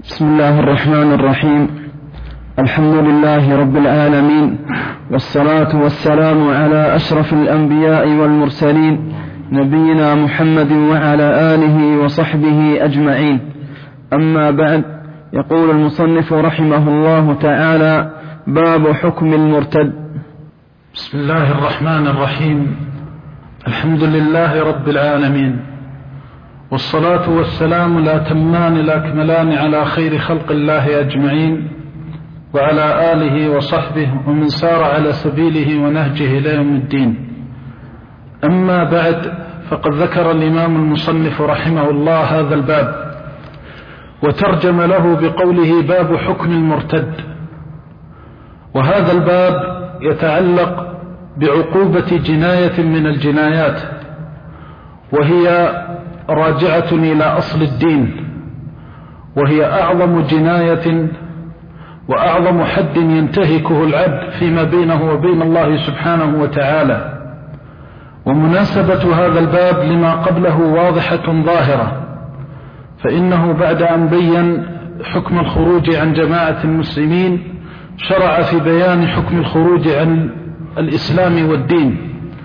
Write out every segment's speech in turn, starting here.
بسم الله الرحمن الرحيم. الحمد لله رب العالمين، والصلاة والسلام على أشرف الأنبياء والمرسلين، نبينا محمد وعلى آله وصحبه أجمعين. أما بعد، يقول المصنف رحمه الله تعالى: باب حكم المرتد. بسم الله الرحمن الرحيم. الحمد لله رب العالمين، والصلاة والسلام الأتمان الأكملان على خير خلق الله أجمعين، وعلى آله وصحبه ومن سار على سبيله ونهجه إلى يوم الدين. أما بعد، فقد ذكر الإمام المصنف رحمه الله هذا الباب، وترجم له بقوله: باب حكم المرتد. وهذا الباب يتعلق بعقوبة جناية من الجنايات، وهي راجعة إلى أصل الدين، وهي أعظم جناية وأعظم حد ينتهكه العبد فيما بينه وبين الله سبحانه وتعالى. ومناسبة هذا الباب لما قبله واضحة ظاهرة، فإنه بعد أن بين حكم الخروج عن جماعة المسلمين شرع في بيان حكم الخروج عن الإسلام والدين.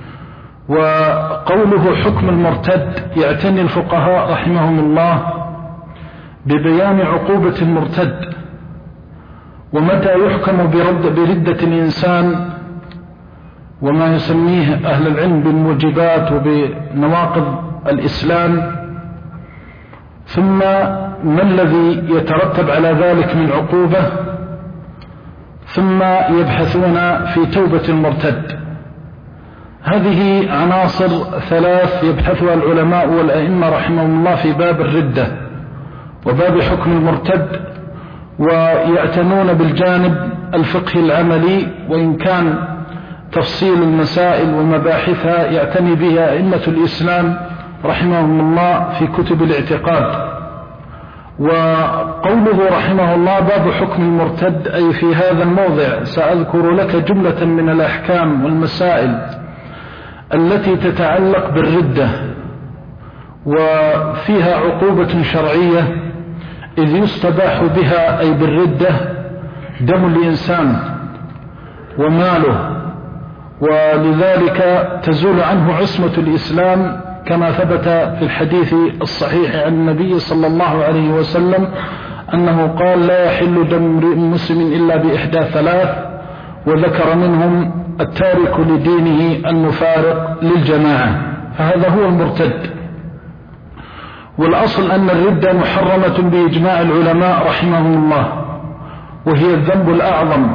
وقوله حكم المرتد يعتني الفقهاء رحمهم الله ببيان عقوبة المرتد، ومتى يحكم بردة الإنسان، وما يسميه أهل العلم بالموجبات وبنواقض الإسلام، ثم ما الذي يترتب على ذلك من عقوبة، ثم يبحثون في توبة المرتد. هذه عناصر ثلاث يبحثها العلماء والأئمة رحمهم الله في باب الردة وباب حكم المرتد، ويعتنون بالجانب الفقهي العملي، وإن كان تفصيل المسائل ومباحثها يعتني بها أئمة الإسلام رحمهم الله في كتب الاعتقاد. وقوله رحمه الله باب حكم المرتد، أي في هذا الموضع سأذكر لك جملة من الأحكام والمسائل التي تتعلق بالردة، وفيها عقوبة شرعية، إذ يستباح بها أي بالردة دم الإنسان وماله، ولذلك تزول عنه عصمة الإسلام، كما ثبت في الحديث الصحيح عن النبي صلى الله عليه وسلم أنه قال: لا يحل دم مسلم إلا بإحدى ثلاث، وذكر منهم التارك لدينه المفارق للجماعة، فهذا هو المرتد. والأصل أن الردة محرمة بإجماع العلماء رحمهم الله، وهي الذنب الأعظم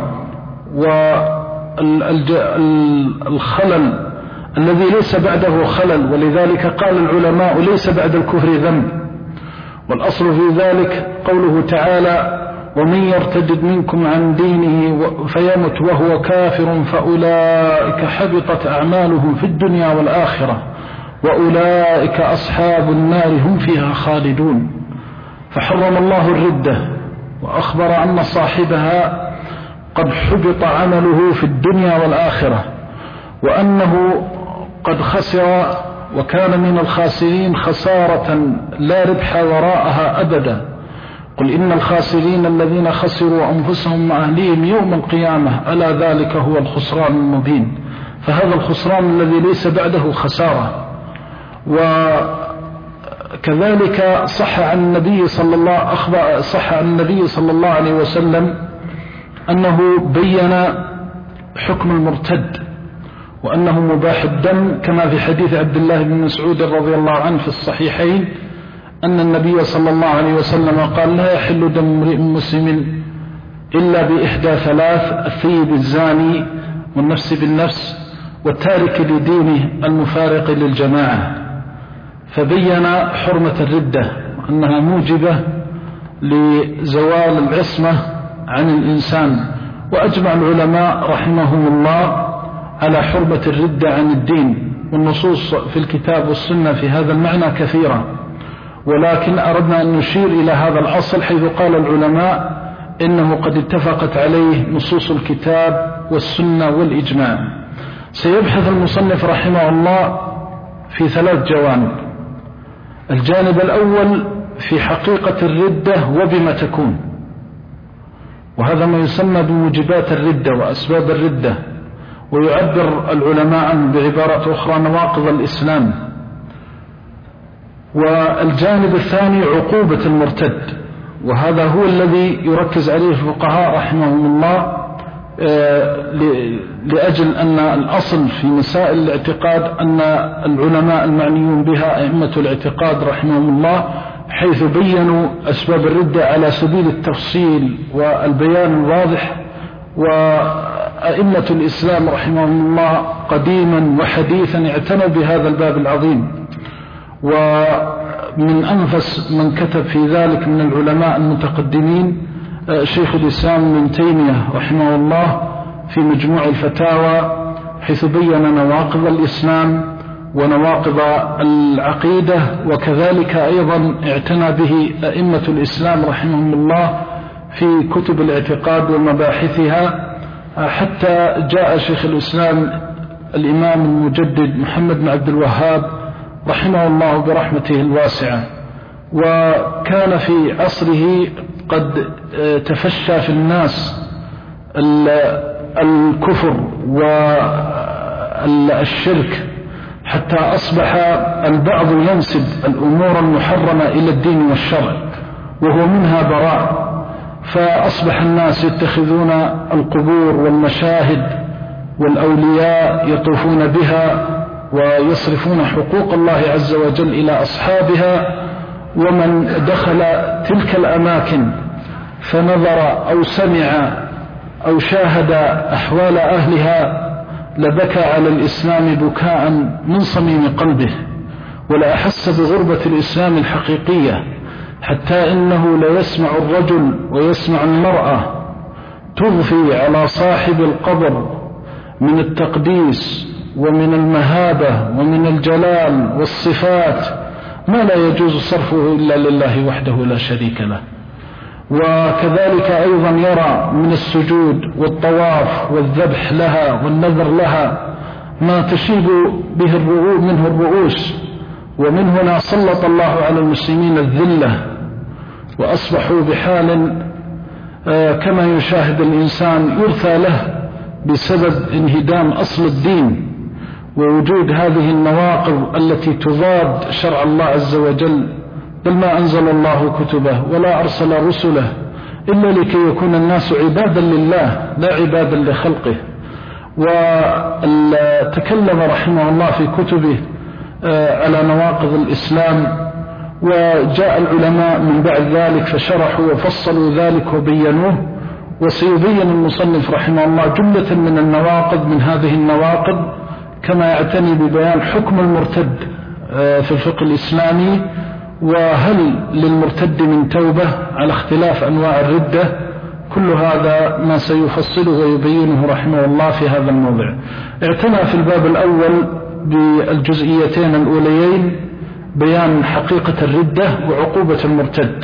والخلل الذي ليس بعده خلل، ولذلك قال العلماء: ليس بعد الكفر ذنب. والأصل في ذلك قوله تعالى: ومن يرتد منكم عن دينه فيمت وهو كافر فأولئك حبطت أعمالهم في الدنيا والآخرة وأولئك أصحاب النار هم فيها خالدون. فحرم الله الردة، وأخبر أن صاحبها قد حبط عمله في الدنيا والآخرة، وأنه قد خسر وكان من الخاسرين خسارة لا ربح وراءها أبدا. قل إن الخاسرين الذين خسروا أنفسهم وأهليهم يوم القيامة ألا ذلك هو الخسران المبين. فهذا الخسران الذي ليس بعده خسارة. وكذلك صح عن النبي صلى الله عليه وسلم أنه بين حكم المرتد، وأنه مباح الدم، كما في حديث عبد الله بن مسعود رضي الله عنه في الصحيحين أن النبي صلى الله عليه وسلم قال: لا يحل دم امرئ مسلم إلا بإحدى ثلاث: الثيب الزاني، والنفس بالنفس، والتارك لدينه المفارق للجماعة. فبين حرمة الردة، أنها موجبة لزوال العصمة عن الإنسان. وأجمع العلماء رحمهم الله على حرمة الردة عن الدين، والنصوص في الكتاب والسنة في هذا المعنى كثيرة، ولكن أردنا أن نشير إلى هذا الأصل، حيث قال العلماء إنه قد اتفقت عليه نصوص الكتاب والسنة والإجماع. سيبحث المصنف رحمه الله في ثلاث جوانب. الجانب الأول في حقيقة الردة وبما تكون، وهذا ما يسمى بموجبات الردة وأسباب الردة، ويعبر العلماء عنه بعبارة أخرى نواقض الإسلام. والجانب الثاني عقوبة المرتد، وهذا هو الذي يركز عليه الفقهاء رحمهم الله، لأجل أن الأصل في مسائل الاعتقاد أن العلماء المعنيون بها أئمة الاعتقاد رحمهم الله حيث بيّنوا أسباب الردة على سبيل التفصيل والبيان الواضح، وأئمة الإسلام رحمهم الله قديما وحديثا اعتنوا بهذا الباب العظيم. ومن أنفس من كتب في ذلك من العلماء المتقدمين شيخ الإسلام ابن تيمية رحمه الله في مجموع الفتاوى، حيث بيّن نواقض الإسلام ونواقض العقيدة، وكذلك أيضا اعتنى به أئمة الإسلام رحمهم الله في كتب الاعتقاد ومباحثها، حتى جاء شيخ الإسلام الإمام المجدد محمد بن عبد الوهاب رحمه الله برحمته الواسعة، وكان في عصره قد تفشى في الناس الكفر والشرك، حتى أصبح البعض ينسب الأمور المحرمة إلى الدين والشرع وهو منها براء، فأصبح الناس يتخذون القبور والمشاهد والأولياء يطوفون بها ويصرفون حقوق الله عز وجل إلى أصحابها، ومن دخل تلك الأماكن فنظر أو سمع أو شاهد أحوال أهلها لبكى على الإسلام بكاء من صميم قلبه، ولا أحس بغربة الإسلام الحقيقية، حتى إنه لا يسمع الرجل ويسمع المرأة تضفي على صاحب القبر من التقديس ومن المهابة ومن الجلال والصفات ما لا يجوز صرفه إلا لله وحده لا شريك له. وكذلك أيضا يرى من السجود والطواف والذبح لها والنذر لها ما تشيب به منه الرؤوس، ومن هنا سلط الله على المسلمين الذلة، وأصبحوا بحال كما يشاهد الإنسان يرثى له بسبب انهدام أصل الدين ووجود هذه النواقض التي تضاد شرع الله عز وجل. بل ما أنزل الله كتبه ولا أرسل رسله إلا لكي يكون الناس عبادا لله لا عبادا لخلقه. وتكلم رحمه الله في كتبه على نواقض الإسلام، وجاء العلماء من بعد ذلك فشرحوا وفصلوا ذلك وبينوه، وسيبين المصنف رحمه الله جملة من النواقض من هذه النواقض، كما يعتني ببيان حكم المرتد في الفقه الإسلامي، وهل للمرتد من توبة على اختلاف أنواع الردة. كل هذا ما سيفصله ويبينه رحمه الله في هذا الموضع. اعتنى في الباب الأول بالجزئيتين الأوليين بيان حقيقة الردة وعقوبة المرتد،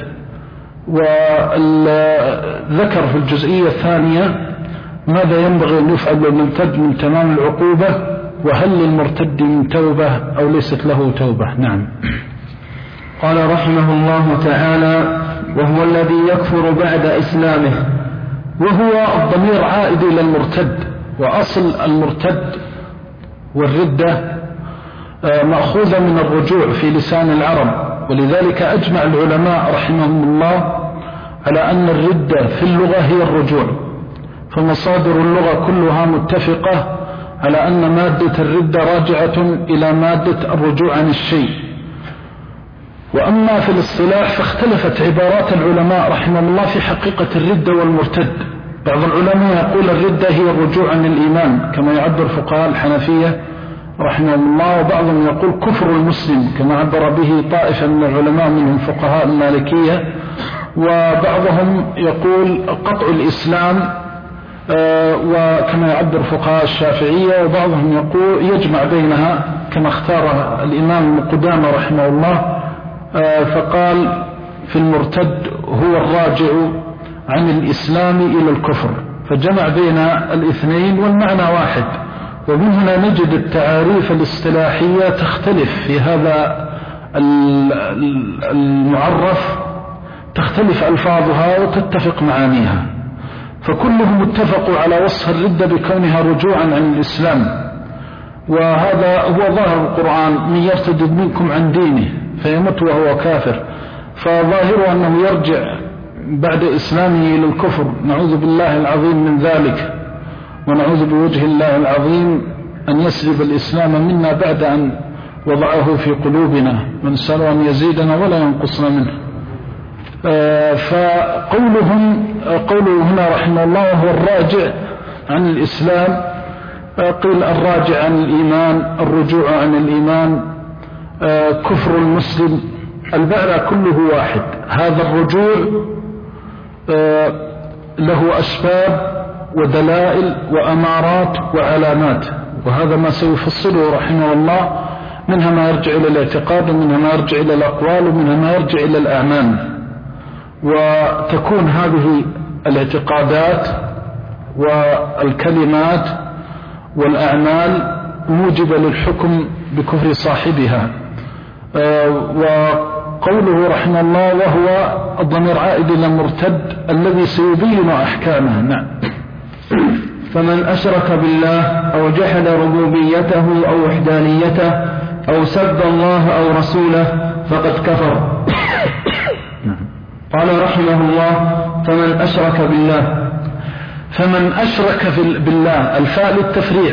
وذكر في الجزئية الثانية ماذا ينبغي أن يفعل للمرتد من تمام العقوبة، وهل للمرتد من توبة أو ليست له توبة. نعم. قال رحمه الله تعالى: وهو الذي يكفر بعد إسلامه. وهو الضمير عائد إلى المرتد، وأصل المرتد والردة مأخوذة من الرجوع في لسان العرب، ولذلك أجمع العلماء رحمهم الله على أن الردة في اللغة هي الرجوع، فمصادر اللغة كلها متفقة على أن مادة الردة راجعة إلى مادة الرجوع عن الشيء. وأما في الاصطلاح فاختلفت عبارات العلماء رحمهم الله في حقيقة الردة والمرتد. بعض العلماء يقول الردة هي الرجوع عن الإيمان كما يعبر فقهاء الحنفية رحمهم الله، وبعضهم يقول كفر المسلم كما عبر به طائفة من العلماء منهم فقهاء المالكية، وبعضهم يقول قطع الإسلام وكما يعبر فقهاء الشافعية، وبعضهم يقول يجمع بينها كما اختار الإمام قدامة رحمه الله، فقال في المرتد هو الراجع عن الإسلام إلى الكفر، فجمع بين الاثنين والمعنى واحد. ومن هنا نجد التعاريف الاصطلاحية تختلف في هذا المعرف تختلف ألفاظها وتتفق معانيها، فكلهم اتفقوا على وصف الردة بكونها رجوعا عن الإسلام، وهذا هو ظاهر القرآن: من يرتد منكم عن دينه فيمت وهو كافر، فظاهر أنه يرجع بعد إسلامه إلى الكفر. نعوذ بالله العظيم من ذلك، ونعوذ بوجه الله العظيم أن يسلب الإسلام منا بعد أن وضعه في قلوبنا، ونسأل أن يزيدنا ولا ينقصنا منه. قوله هنا رحمه الله هو الراجع عن الإسلام، قيل الراجع عن الإيمان، الرجوع عن الإيمان، كفر المسلم، المعنى كله واحد. هذا الرجوع له أسباب ودلائل وأمارات وعلامات، وهذا ما سيفصله رحمه الله، منها ما يرجع إلى الاعتقاد، ومنها ما يرجع إلى الأقوال، ومنها ما يرجع إلى الأعمال. وتكون هذه الاعتقادات والكلمات والأعمال موجبة للحكم بكفر صاحبها. وقوله رحمه الله وهو الضمير عائد إلى المرتد الذي سيبين أحكامه. نعم. فمن أشرك بالله أو جحد ربوبيته أو وحدانيته أو سب الله أو رسوله فقد كفر. قال رحمه الله: فمن أشرك بالله. فمن أشرك بالله الفاء للتفريع،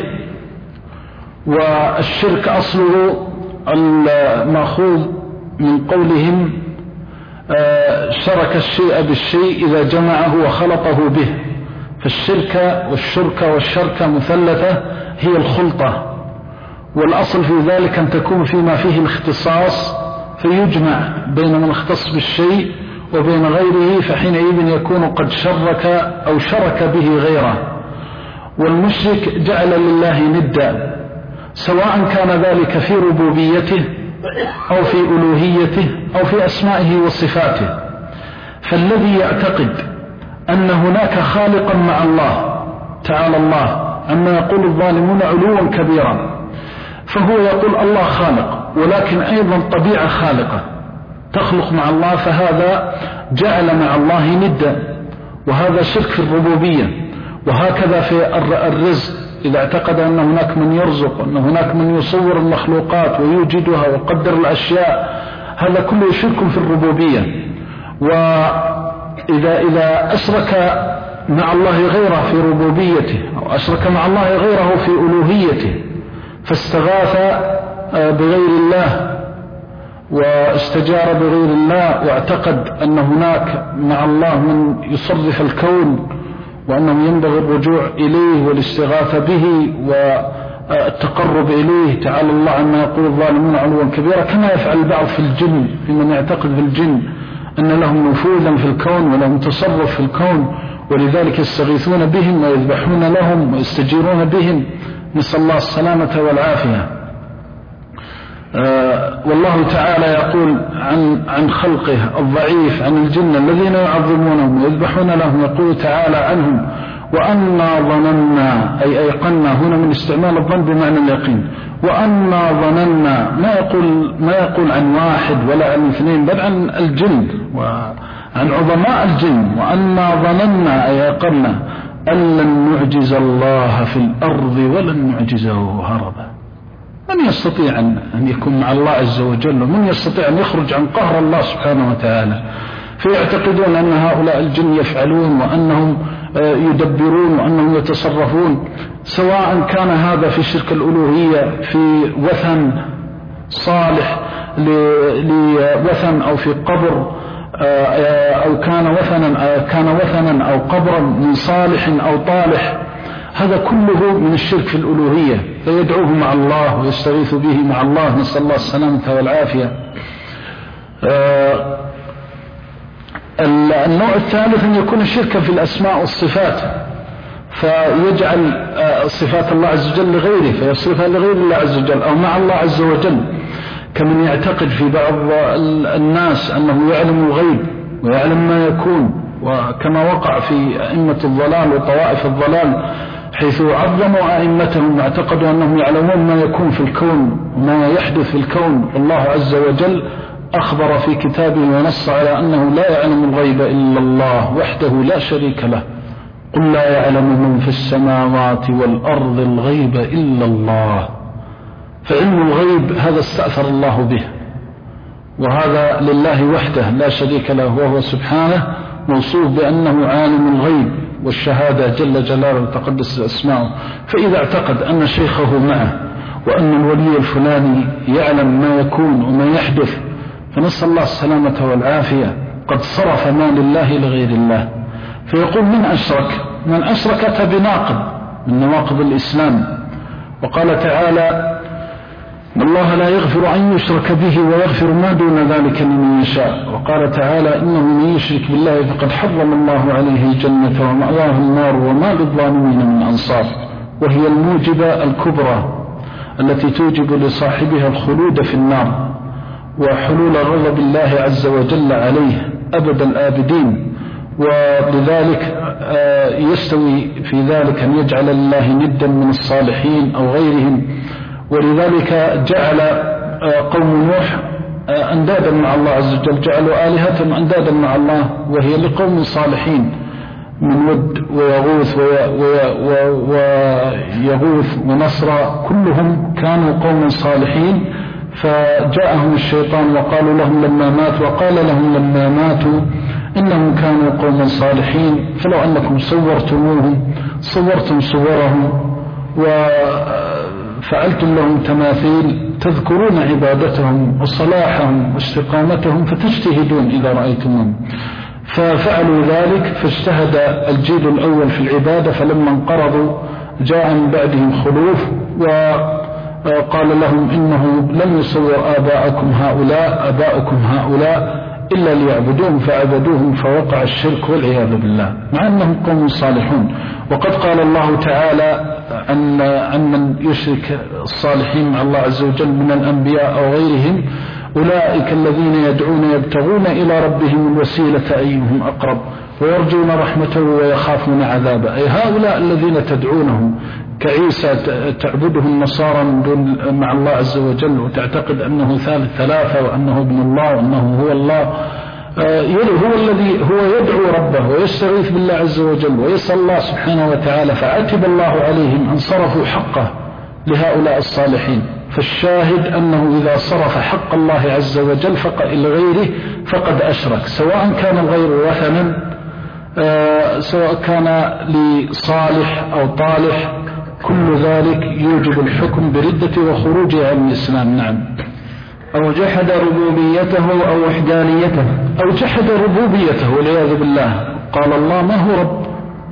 والشرك أصله المأخوذ من قولهم شرك الشيء بالشيء إذا جمعه وخلطه به، فالشركة والشركة والشركة مثلثة هي الخلطة، والأصل في ذلك أن تكون فيما فيه الاختصاص فيجمع بين من اختص بالشيء وبين غيره، فحينئذ يكون قد شرك أو شرك به غيره. والمشرك جعل لله ندا، سواء كان ذلك في ربوبيته أو في ألوهيته أو في أسمائه وصفاته. فالذي يعتقد أن هناك خالقا مع الله تعالى الله عما يقول الظالمون علوا كبيرا، فهو يقول الله خالق، ولكن أيضا طبيعة خالقة تخلق مع الله، فهذا جعل مع الله ندا، وهذا شرك في الربوبية. وهكذا في الرزق، إذا اعتقد أن هناك من يرزق، أن هناك من يصور المخلوقات ويوجدها ويقدر الأشياء، هذا كله شرك في الربوبية. وإذا أشرك مع الله غيره في ربوبيته، أو أشرك مع الله غيره في ألوهيته، فاستغاث بغير الله واستجار بغير الله، واعتقد أن هناك مع الله من يصرف الكون، وأنه ينبغي الرجوع إليه والاستغاثة به والتقرب إليه، تعالى الله عما يقول الظالمون علوا كبيرا، كما يفعل البعض في الجن، في من يعتقد في الجن أن لهم نفوذا في الكون ولهم تصرف في الكون، ولذلك يستغيثون بهم ويذبحون لهم ويستجيرون بهم، نسأل الله السلامة والعافية. والله تعالى يقول عن خلقه الضعيف، عن الجن الذين يعظمونهم ويذبحون لهم، يقول تعالى عنهم: وأنا ظننا، أي أيقنا، هنا من استعمال الظن بمعنى اليقين. وأنا ظننا، ما يقول عن واحد ولا عن اثنين، بل عن الجن وعن عظماء الجن. وأنا ظننا، أي أيقنا، أن لن نعجز الله في الأرض ولن نعجزه هربا. من يستطيع أن يكون مع الله عز وجل؟ ومن يستطيع أن يخرج عن قهر الله سبحانه وتعالى؟ فيعتقدون أن هؤلاء الجن يفعلون، وأنهم يدبرون، وأنهم يتصرفون، سواء كان هذا في شرك الألوهية، في وثن صالح لوثن، أو في قبر، أو كان وثنا أو قبرا من صالح أو طالح، هذا كله من الشرك في الألوهية، فيدعوه مع الله ويستغيث به مع الله، نسأل الله السلامة والعافية. النوع الثالث أن يكون الشرك في الأسماء والصفات، فيجعل صفات الله عز وجل لغيره، فيصرفها لغير الله عز وجل أو مع الله عز وجل، كمن يعتقد في بعض الناس أنه يعلم الغيب ويعلم ما يكون، وكما وقع في أئمة الضلال وطوائف الضلال حيث عظموا أئمتهم واعتقدوا أنهم يعلمون ما يكون في الكون وما يحدث في الكون. الله عز وجل أخبر في كتابه ونص على أنه لا يعلم الغيب إلا الله وحده لا شريك له. قل لا يعلم من في السماوات والأرض الغيب إلا الله. فعلم الغيب هذا استأثر الله به، وهذا لله وحده لا شريك له، وهو سبحانه موصوف بأنه عالم الغيب والشهادة جل جلاله تقدس أسماؤه. فإذا اعتقد أن شيخه معه وأن الولي الفلاني يعلم ما يكون وما يحدث، فنسأل الله السلامة والعافية، قد صرف ما لله لغير الله. فيقول من أشرك؟ من أشرك أتى بناقض من نواقض الإسلام. وقال تعالى إن الله لا يغفر أن يشرك به ويغفر ما دون ذلك لمن يشاء. وقال تعالى إنه من يشرك بالله فقد حرم الله عليه الجنة ومأواه النار وما للظالمين من أنصار. وهي الموجبة الكبرى التي توجب لصاحبها الخلود في النار وحلول غضب الله عز وجل عليه أبد الآبدين. ولذلك يستوي في ذلك أن يجعل الله ندا من الصالحين أو غيرهم. ولذلك جعل قوم نوح أندادا مع الله عز وجل، جعلوا آلهتهم أندادا مع الله، وهي لقوم صالحين من ود ويغوث ويغوث ونصر، كلهم كانوا قوم صالحين. فجاءهم الشيطان وقالوا لهم لما ماتوا وقال لهم لما ماتوا إنهم كانوا قوم صالحين، فلو أنكم صورتم صورهم وفعلتم لهم تماثيل تذكرون عبادتهم وصلاحهم واستقامتهم فتجتهدون إذا رأيتمهم. ففعلوا ذلك، فاجتهد الجيل الأول في العبادة، فلما انقرضوا جاء من بعدهم خلوف وقال لهم إنه لم يصور آباؤكم هؤلاء إلا ليعبدوهم فعبدوهم فوقع الشرك والعياذ بالله، مع أنهم قوم صالحون. وقد قال الله تعالى عن من يشرك الصالحين مع الله عز وجل من الأنبياء أو غيرهم أولئك الذين يدعون يبتغون إلى ربهم الوسيلة أيهم أقرب ويرجون رحمته ويخافون عذابه. أي هؤلاء الذين تدعونهم كعيسى تعبده النصارى مع الله عز وجل وتعتقد أنه ثالث ثلاثة وأنه ابن الله وأنه هو الله، هو الذي هو يدعو ربه ويستغيث بالله عز وجل ويسأل الله سبحانه وتعالى، فعتب الله عليهم أن صرفوا حقه لهؤلاء الصالحين. فالشاهد أنه إذا صرف حق الله عز وجل لغيره فقد أشرك، سواء كان الغير وثنا، سواء كان لصالح أو طالح، كل ذلك يوجب الحكم بردة وخروجه عن الإسلام. نعم. أو جحد ربوبيته أو وحدانيته، أو جحد ربوبيته والعياذ بالله، قال الله ما هو رب.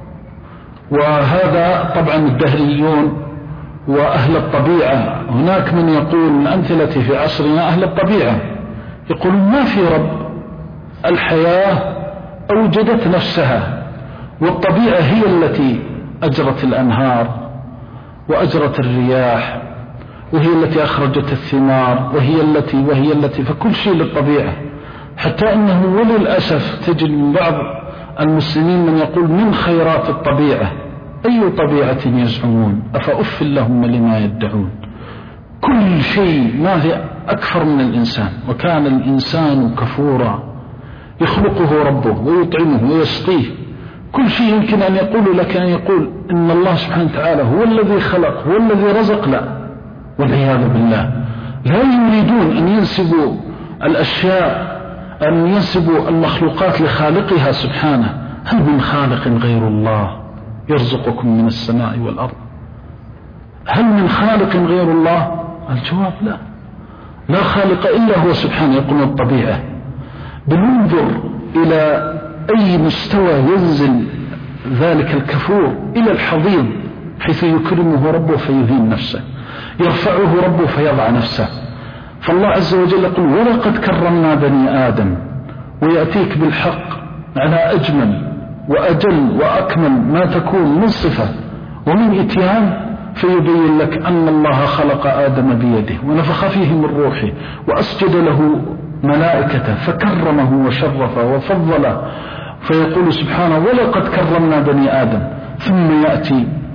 وهذا طبعا الدهريون وأهل الطبيعة، هناك من يقول من أمثلة في عصرنا أهل الطبيعة يقولون ما في رب، الحياة أوجدت نفسها، والطبيعة هي التي أجرت الأنهار وأجرت الرياح، وهي التي أخرجت الثمار، وهي التي فكل شيء للطبيعة. حتى أنه وللأسف تجد من بعض المسلمين من يقول من خيرات الطبيعة، أي طبيعة يزعمون، أفأف لهم لما يدعون. كل شيء ما في أكثر من الإنسان، وكان الإنسان كفورا، يخلقه ربه ويطعمه ويسقيه. كل شيء يمكن أن يقول لك أن يقول إن الله سبحانه وتعالى هو الذي خلق هو الذي رزق، لا، والعياذ بالله. لا يريدون أن ينسبوا الأشياء، أن ينسبوا المخلوقات لخالقها سبحانه. هل من خالق غير الله يرزقكم من السماء والأرض؟ هل من خالق غير الله؟ الجواب لا، لا خالق إلا هو سبحانه. يقول الطبيعة. بننظر إلى أي مستوى ينزل ذلك الكفور إلى الحضيض، حيث يكرمه ربه فيهين نفسه، يرفعه ربه فيضع نفسه. فالله عز وجل يقول ولقد كرمنا بني آدم، ويأتيك بالحق على أجمل وأجل وأكمل ما تكون من صفة ومن إتيان، فيبين لك أن الله خلق آدم بيده ونفخ فيه من روحه وأسجد له ملائكته فكرمه وشرفه وفضله، فيقول سبحانه ولقد كرمنا بني آدم. ثم يأتي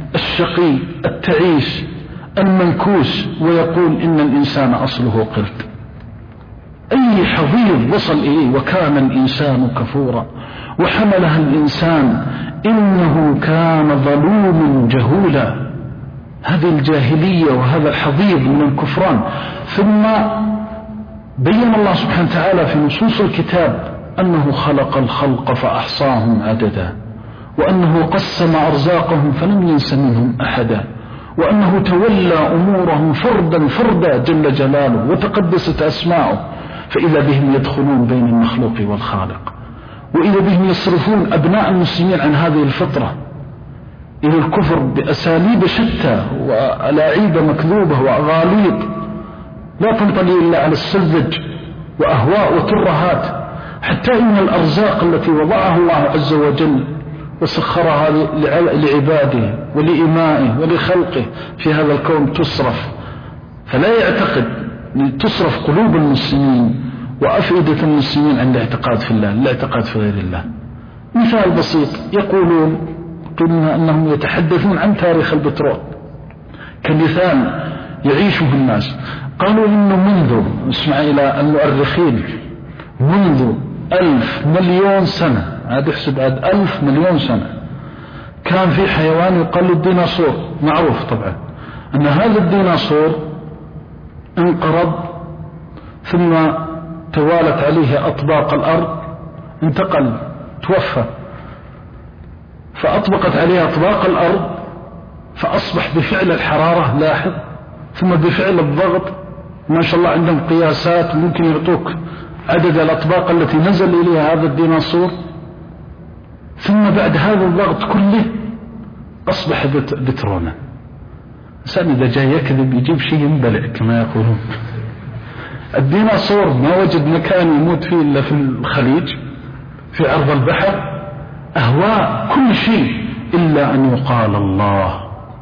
الشقي التعيس المنكوس ويقول إن الإنسان أصله قرد. أي حضيض وصل إليه. وكان الإنسان كفورا وحملها الإنسان إنه كان ظلوما جهولا. هذه الجاهلية وهذا الحضيض من الكفران. ثم بين الله سبحانه وتعالى في نصوص الكتاب أنه خلق الخلق فأحصاهم عددا، وأنه قسم أرزاقهم فلم ينس منهم أحدا، وأنه تولى أمورهم فردا فردا جل جلاله وتقدست أسماؤه، فإذا بهم يدخلون بين المخلوق والخالق، وإذا بهم يصرفون أبناء المسلمين عن هذه الفطرة إلى الكفر بأساليب شتى وألاعيب مكذوبة وأغاليط لا تنطلي إلا على السذج وأهواء وترهات، حتى إن الأرزاق التي وضعها الله عز وجل وسخرها لعباده ولإمائه ولخلقه في هذا الكون تصرف. فلا يعتقد تصرف قلوب المسلمين وأفئدة المسلمين عن الاعتقاد في الله، الاعتقاد في غير الله. مثال بسيط، يقولون قلنا أنهم يتحدثون عن تاريخ البترول كمثال يعيشه الناس. قالوا إنه منذ، اسمع إلى المؤرخين، منذ 1000 مليون سنة، عاد احسب عاد 1000 مليون سنة، كان في حيوان يقال الديناصور. معروف طبعا أن هذا الديناصور انقرض ثم توالت عليه أطباق الأرض، انتقل توفى، فأطبقت عليه أطباق الأرض فأصبح بفعل الحرارة لاحظ، ثم بفعل الضغط، ما شاء الله عندهم قياسات ممكن يعطوك عدد الأطباق التي نزل إليها هذا الديناصور، ثم بعد هذا الضغط كله أصبح بترونا. الإنسان إذا جاي يكذب يجيب شيء ينبلع كما يقولون. الديناصور ما وجد مكان يموت فيه إلا في الخليج في عرض البحر، أهواء كل شيء إلا أن يقال الله،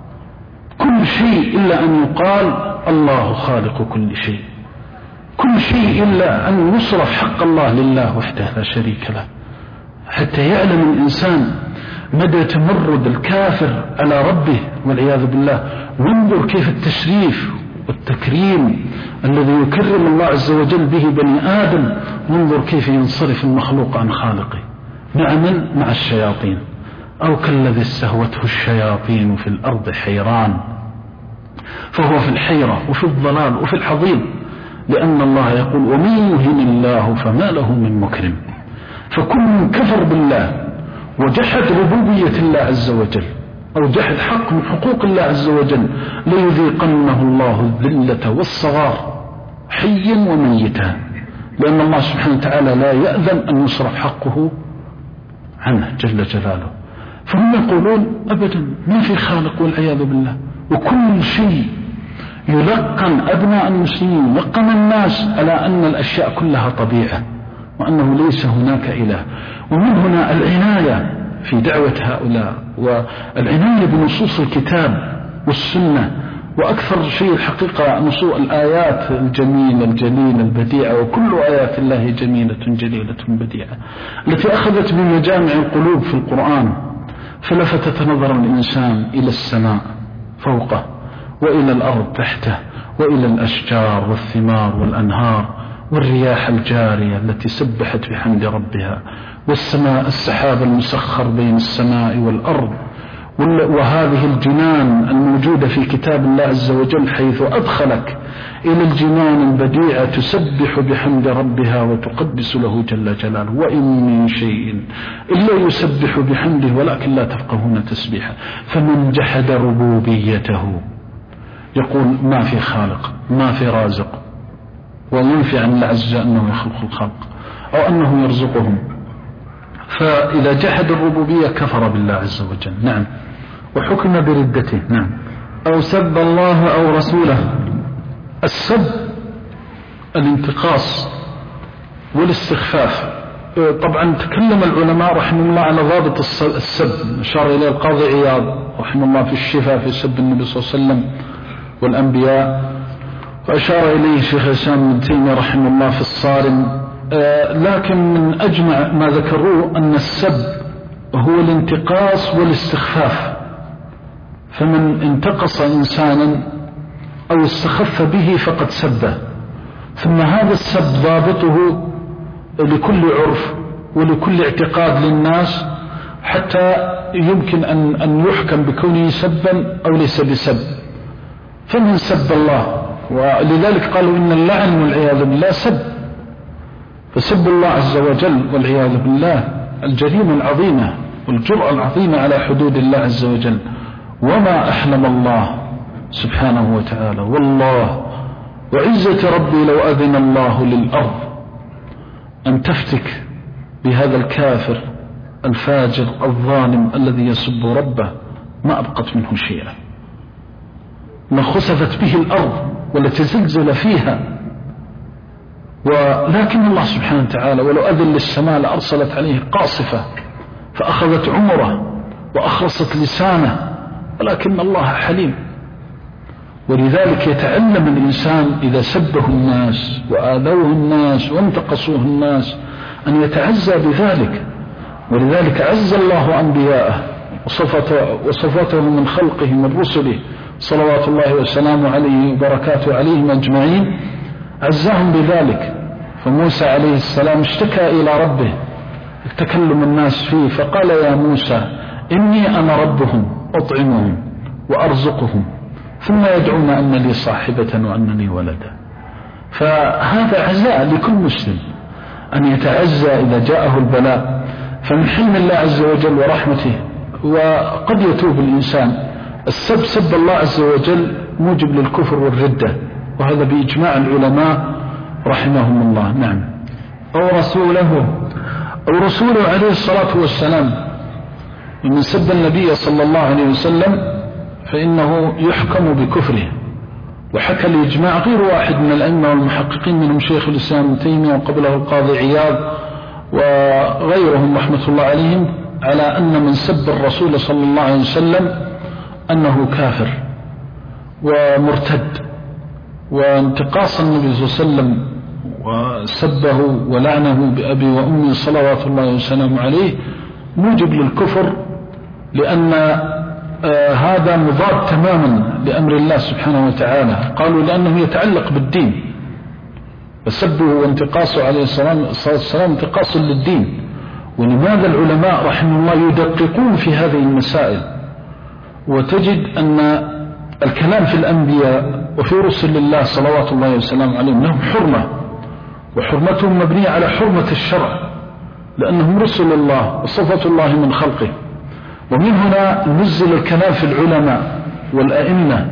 كل شيء إلا أن يقال الله خالق كل شيء، كل شيء إلا أن يصرف حق الله لله وحده لا شريك له، حتى يعلم الإنسان مدى تمرد الكافر على ربه والعياذ بالله. وانظر كيف التشريف والتكريم الذي يكرم الله عز وجل به بني آدم، وانظر كيف ينصرف المخلوق عن خالقه. نعما مع الشياطين، أو كالذي استهوته الشياطين في الأرض حيران، فهو في الحيرة وفي الضلال وفي الحضيض، لأن الله يقول ومن يهن الله فما له من مكرم. فكل كفر بالله وجحد ربوبية الله عز وجل أو جحد حق من حقوق الله عز وجل ليذيقنه الله الذلة والصغار حيا وميتا، لأن الله سبحانه وتعالى لا يأذن أن يصرف حقه عنه جل جلاله. فهم يقولون أبدا ما في خالق والعياذ بالله، وكل شيء يلقن أبناء المسلمين، يلقن الناس على أن الأشياء كلها طبيعة وأنه ليس هناك إله. ومن هنا العناية في دعوة هؤلاء والعناية بنصوص الكتاب والسنة، وأكثر شيء الحقيقة نصوص الآيات الجميلة الجليلة البديعة، وكل آيات الله جميلة جليلة بديعة التي أخذت بمجامع القلوب في القرآن، فلفتت نظر الإنسان إلى السماء فوقه وإلى الأرض تحته وإلى الأشجار والثمار والأنهار والرياح الجارية التي سبحت بحمد ربها، والسماء السحاب المسخر بين السماء والأرض، وهذه الجنان الموجودة في كتاب الله عز وجل حيث أدخلك إلى الجنان البديعة تسبح بحمد ربها وتقدس له جل جلاله. وإن من شيء إلا يسبح بحمده ولكن لا تفقهون تسبيحه. فمن جحد ربوبيته يقول ما في خالق ما في رازق، وينفي عن الله عز وجل أنه يخلق الخلق أو أنه يرزقهم، فإذا جحد الربوبية كفر بالله عز وجل. نعم، وحكم بردته. نعم، أو سب الله أو رسوله. السب الانتقاص والاستخفاف. طبعا تكلم العلماء رحمه الله على ضابط السب، أشار إلى القاضي عياض رحمه الله في الشفاء في سب النبي صلى الله عليه وسلم والأنبياء، وأشار إليه شيخ الإسلام ابن تيمية رحمه الله في الصارم. لكن من أجمع ما ذكروه أن السب هو الانتقاص والاستخفاف، فمن انتقص إنسانا أو استخف به فقد سبه، ثم هذا السب ضابطه لكل عرف ولكل اعتقاد للناس حتى يمكن أن يحكم بكونه سبا أو ليس بسب. فمن سب الله، ولذلك قالوا إن اللعن والعياذ بالله سب، فسب الله عز وجل والعياذ بالله الجريمة العظيمة والجرأة العظيمة على حدود الله عز وجل. وما أحلم الله سبحانه وتعالى، والله وعزة ربي لو أذن الله للأرض أن تفتك بهذا الكافر الفاجر الظالم الذي يسب ربه ما أبقت منه شيئا، ما خسفت به الأرض ولا تزلزل فيها. ولكن الله سبحانه وتعالى ولو أذن للسماء لأرسلت عليه قاصفة فأخذت عمره وأخرست لسانه، ولكن الله حليم. ولذلك يتعلم الإنسان إذا سبه الناس وآذوه الناس وانتقصوه الناس أن يتعزى بذلك. ولذلك عز الله أنبياءه وصفته من خلقه من رسله صلوات الله وسلامه عليه وبركاته عليهم أجمعين، عزاهم بذلك. فموسى عليه السلام اشتكى إلى ربه تكلم الناس فيه فقال يا موسى إني أنا ربهم أطعمهم وأرزقهم ثم يدعون أن لي صاحبة وأن لي ولدا. فهذا عزاء لكل مسلم أن يتعزى إذا جاءه البلاء. فمن حلم الله عز وجل ورحمته، وقد يتوب الإنسان، السب سب الله عز وجل موجب للكفر والردة، وهذا بإجماع العلماء رحمهم الله. نعم. أو رسوله عليه الصلاة والسلام، ومن سب النبي صلى الله عليه وسلم فإنه يحكم بكفره. وحكى الإجماع غير واحد من الأئمة والمحققين منهم شيخ الإسلام ابن تيمية وقبله القاضي عياض وغيرهم رحمة الله عليهم على أن من سب الرسول صلى الله عليه وسلم أنه كافر ومرتد. وانتقاص النبي صلى الله عليه وسلم وسبه ولعنه بأبي وأمي صلوات الله وسلامه عليه موجب للكفر، لأن هذا مضاد تماما لأمر الله سبحانه وتعالى. قالوا لأنه يتعلق بالدين، فسبه وانتقاصه عليه الصلاة والسلام انتقاص للدين. ولماذا العلماء رحمه الله يدققون في هذه المسائل، وتجد أن الكلام في الأنبياء وفي رسل الله صلوات الله وسلامه عليهم لهم حرمة، وحرمتهم مبنية على حرمة الشرع، لأنهم رسل الله وصفة الله من خلقه. ومن هنا نزل الكلام في العلماء والأئمة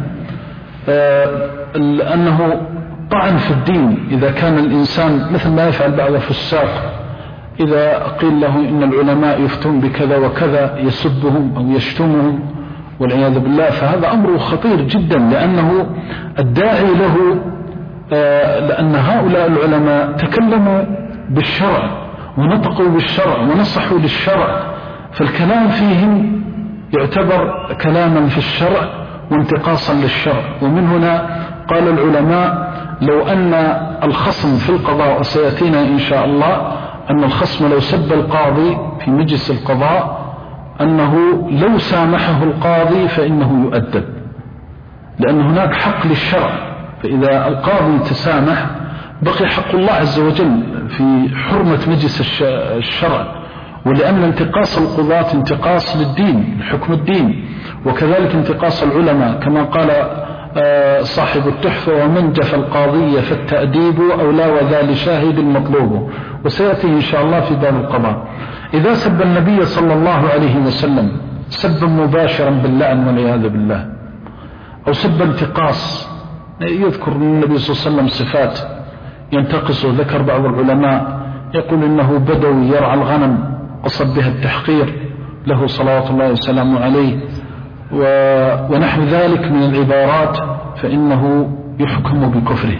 أنه طعن في الدين إذا كان الإنسان مثل ما يفعل بعض الفساق، إذا قيل له إن العلماء يفتون بكذا وكذا يسبهم أو يشتمهم والعياذ بالله، فهذا أمر خطير جدا، لأنه الداعي له لأن هؤلاء العلماء تكلموا بالشرع ونطقوا بالشرع ونصحوا للشرع، فالكلام فيهم يعتبر كلاما في الشرع وانتقاصا للشرع. ومن هنا قال العلماء لو أن الخصم في القضاء، وسيأتينا إن شاء الله أن الخصم لو سب القاضي في مجلس القضاء أنه لو سامحه القاضي فإنه يؤدب، لأن هناك حق للشرع. فإذا القاضي تسامح بقي حق الله عز وجل في حرمة مجلس الشرع. ولأن انتقاص القضاة انتقاص للدين، لحكم الدين، وكذلك انتقاص العلماء كما قال صاحب التحفة ومن جف القاضية فالتأديب أولى وذا لشاهد المطلوب. وسيأتي إن شاء الله في باب القضاء. إذا سب النبي صلى الله عليه وسلم سبا مباشرا باللعن والعياذ بالله، أو سب انتقاص، يذكر النبي صلى الله عليه وسلم صفات ينتقصه. ذكر بعض العلماء يقول إنه بدوي يرعى الغنم، قصد بها التحقير له صلوات الله وسلامه عليه ونحو ذلك من العبارات، فإنه يحكم بكفره.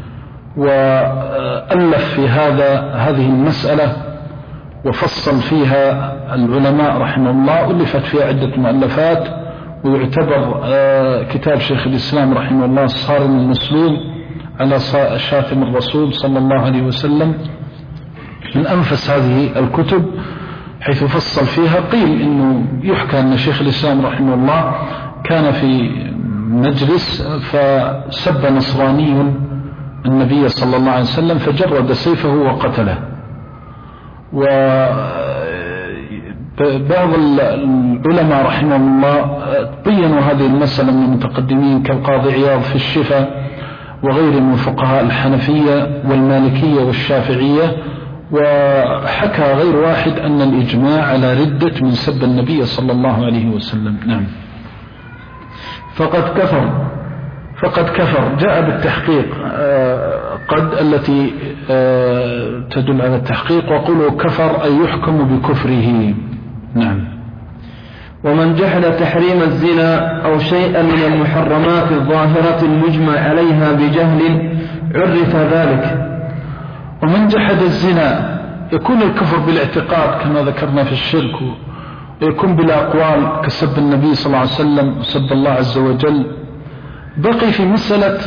وألف في هذه المسألة وفصل فيها العلماء رحمه الله، ألفت فيها عدة مؤلفات، ويعتبر كتاب شيخ الإسلام رحمه الله الصارم المسلول على شاتم الرسول صلى الله عليه وسلم من أنفس هذه الكتب، حيث فصل فيها. قيل إنه يحكى أن شيخ الإسلام رحمه الله كان في مجلس فسب نصراني النبي صلى الله عليه وسلم فجرد سيفه وقتله. وبعض العلماء رحمهم الله بينوا هذه المسألة من المتقدمين كالقاضي عياض في الشفاء وغير من فقهاء الحنفية والمالكية والشافعية، وحكى غير واحد أن الإجماع على ردة من سب النبي صلى الله عليه وسلم. نعم. فقد كفر جاء بالتحقيق قد التي تدل على التحقيق، وقولوا كفر أي يحكم بكفره. نعم. ومن جحد تحريم الزنا أو شيئا من المحرمات الظاهرة المجمع عليها بجهل عرف ذلك. ومن جحد الزنا يكون الكفر بالاعتقاد كما ذكرنا في الشرك، ويكون بالأقوال كسب النبي صلى الله عليه وسلم وسب الله عز وجل. بقي في مسألة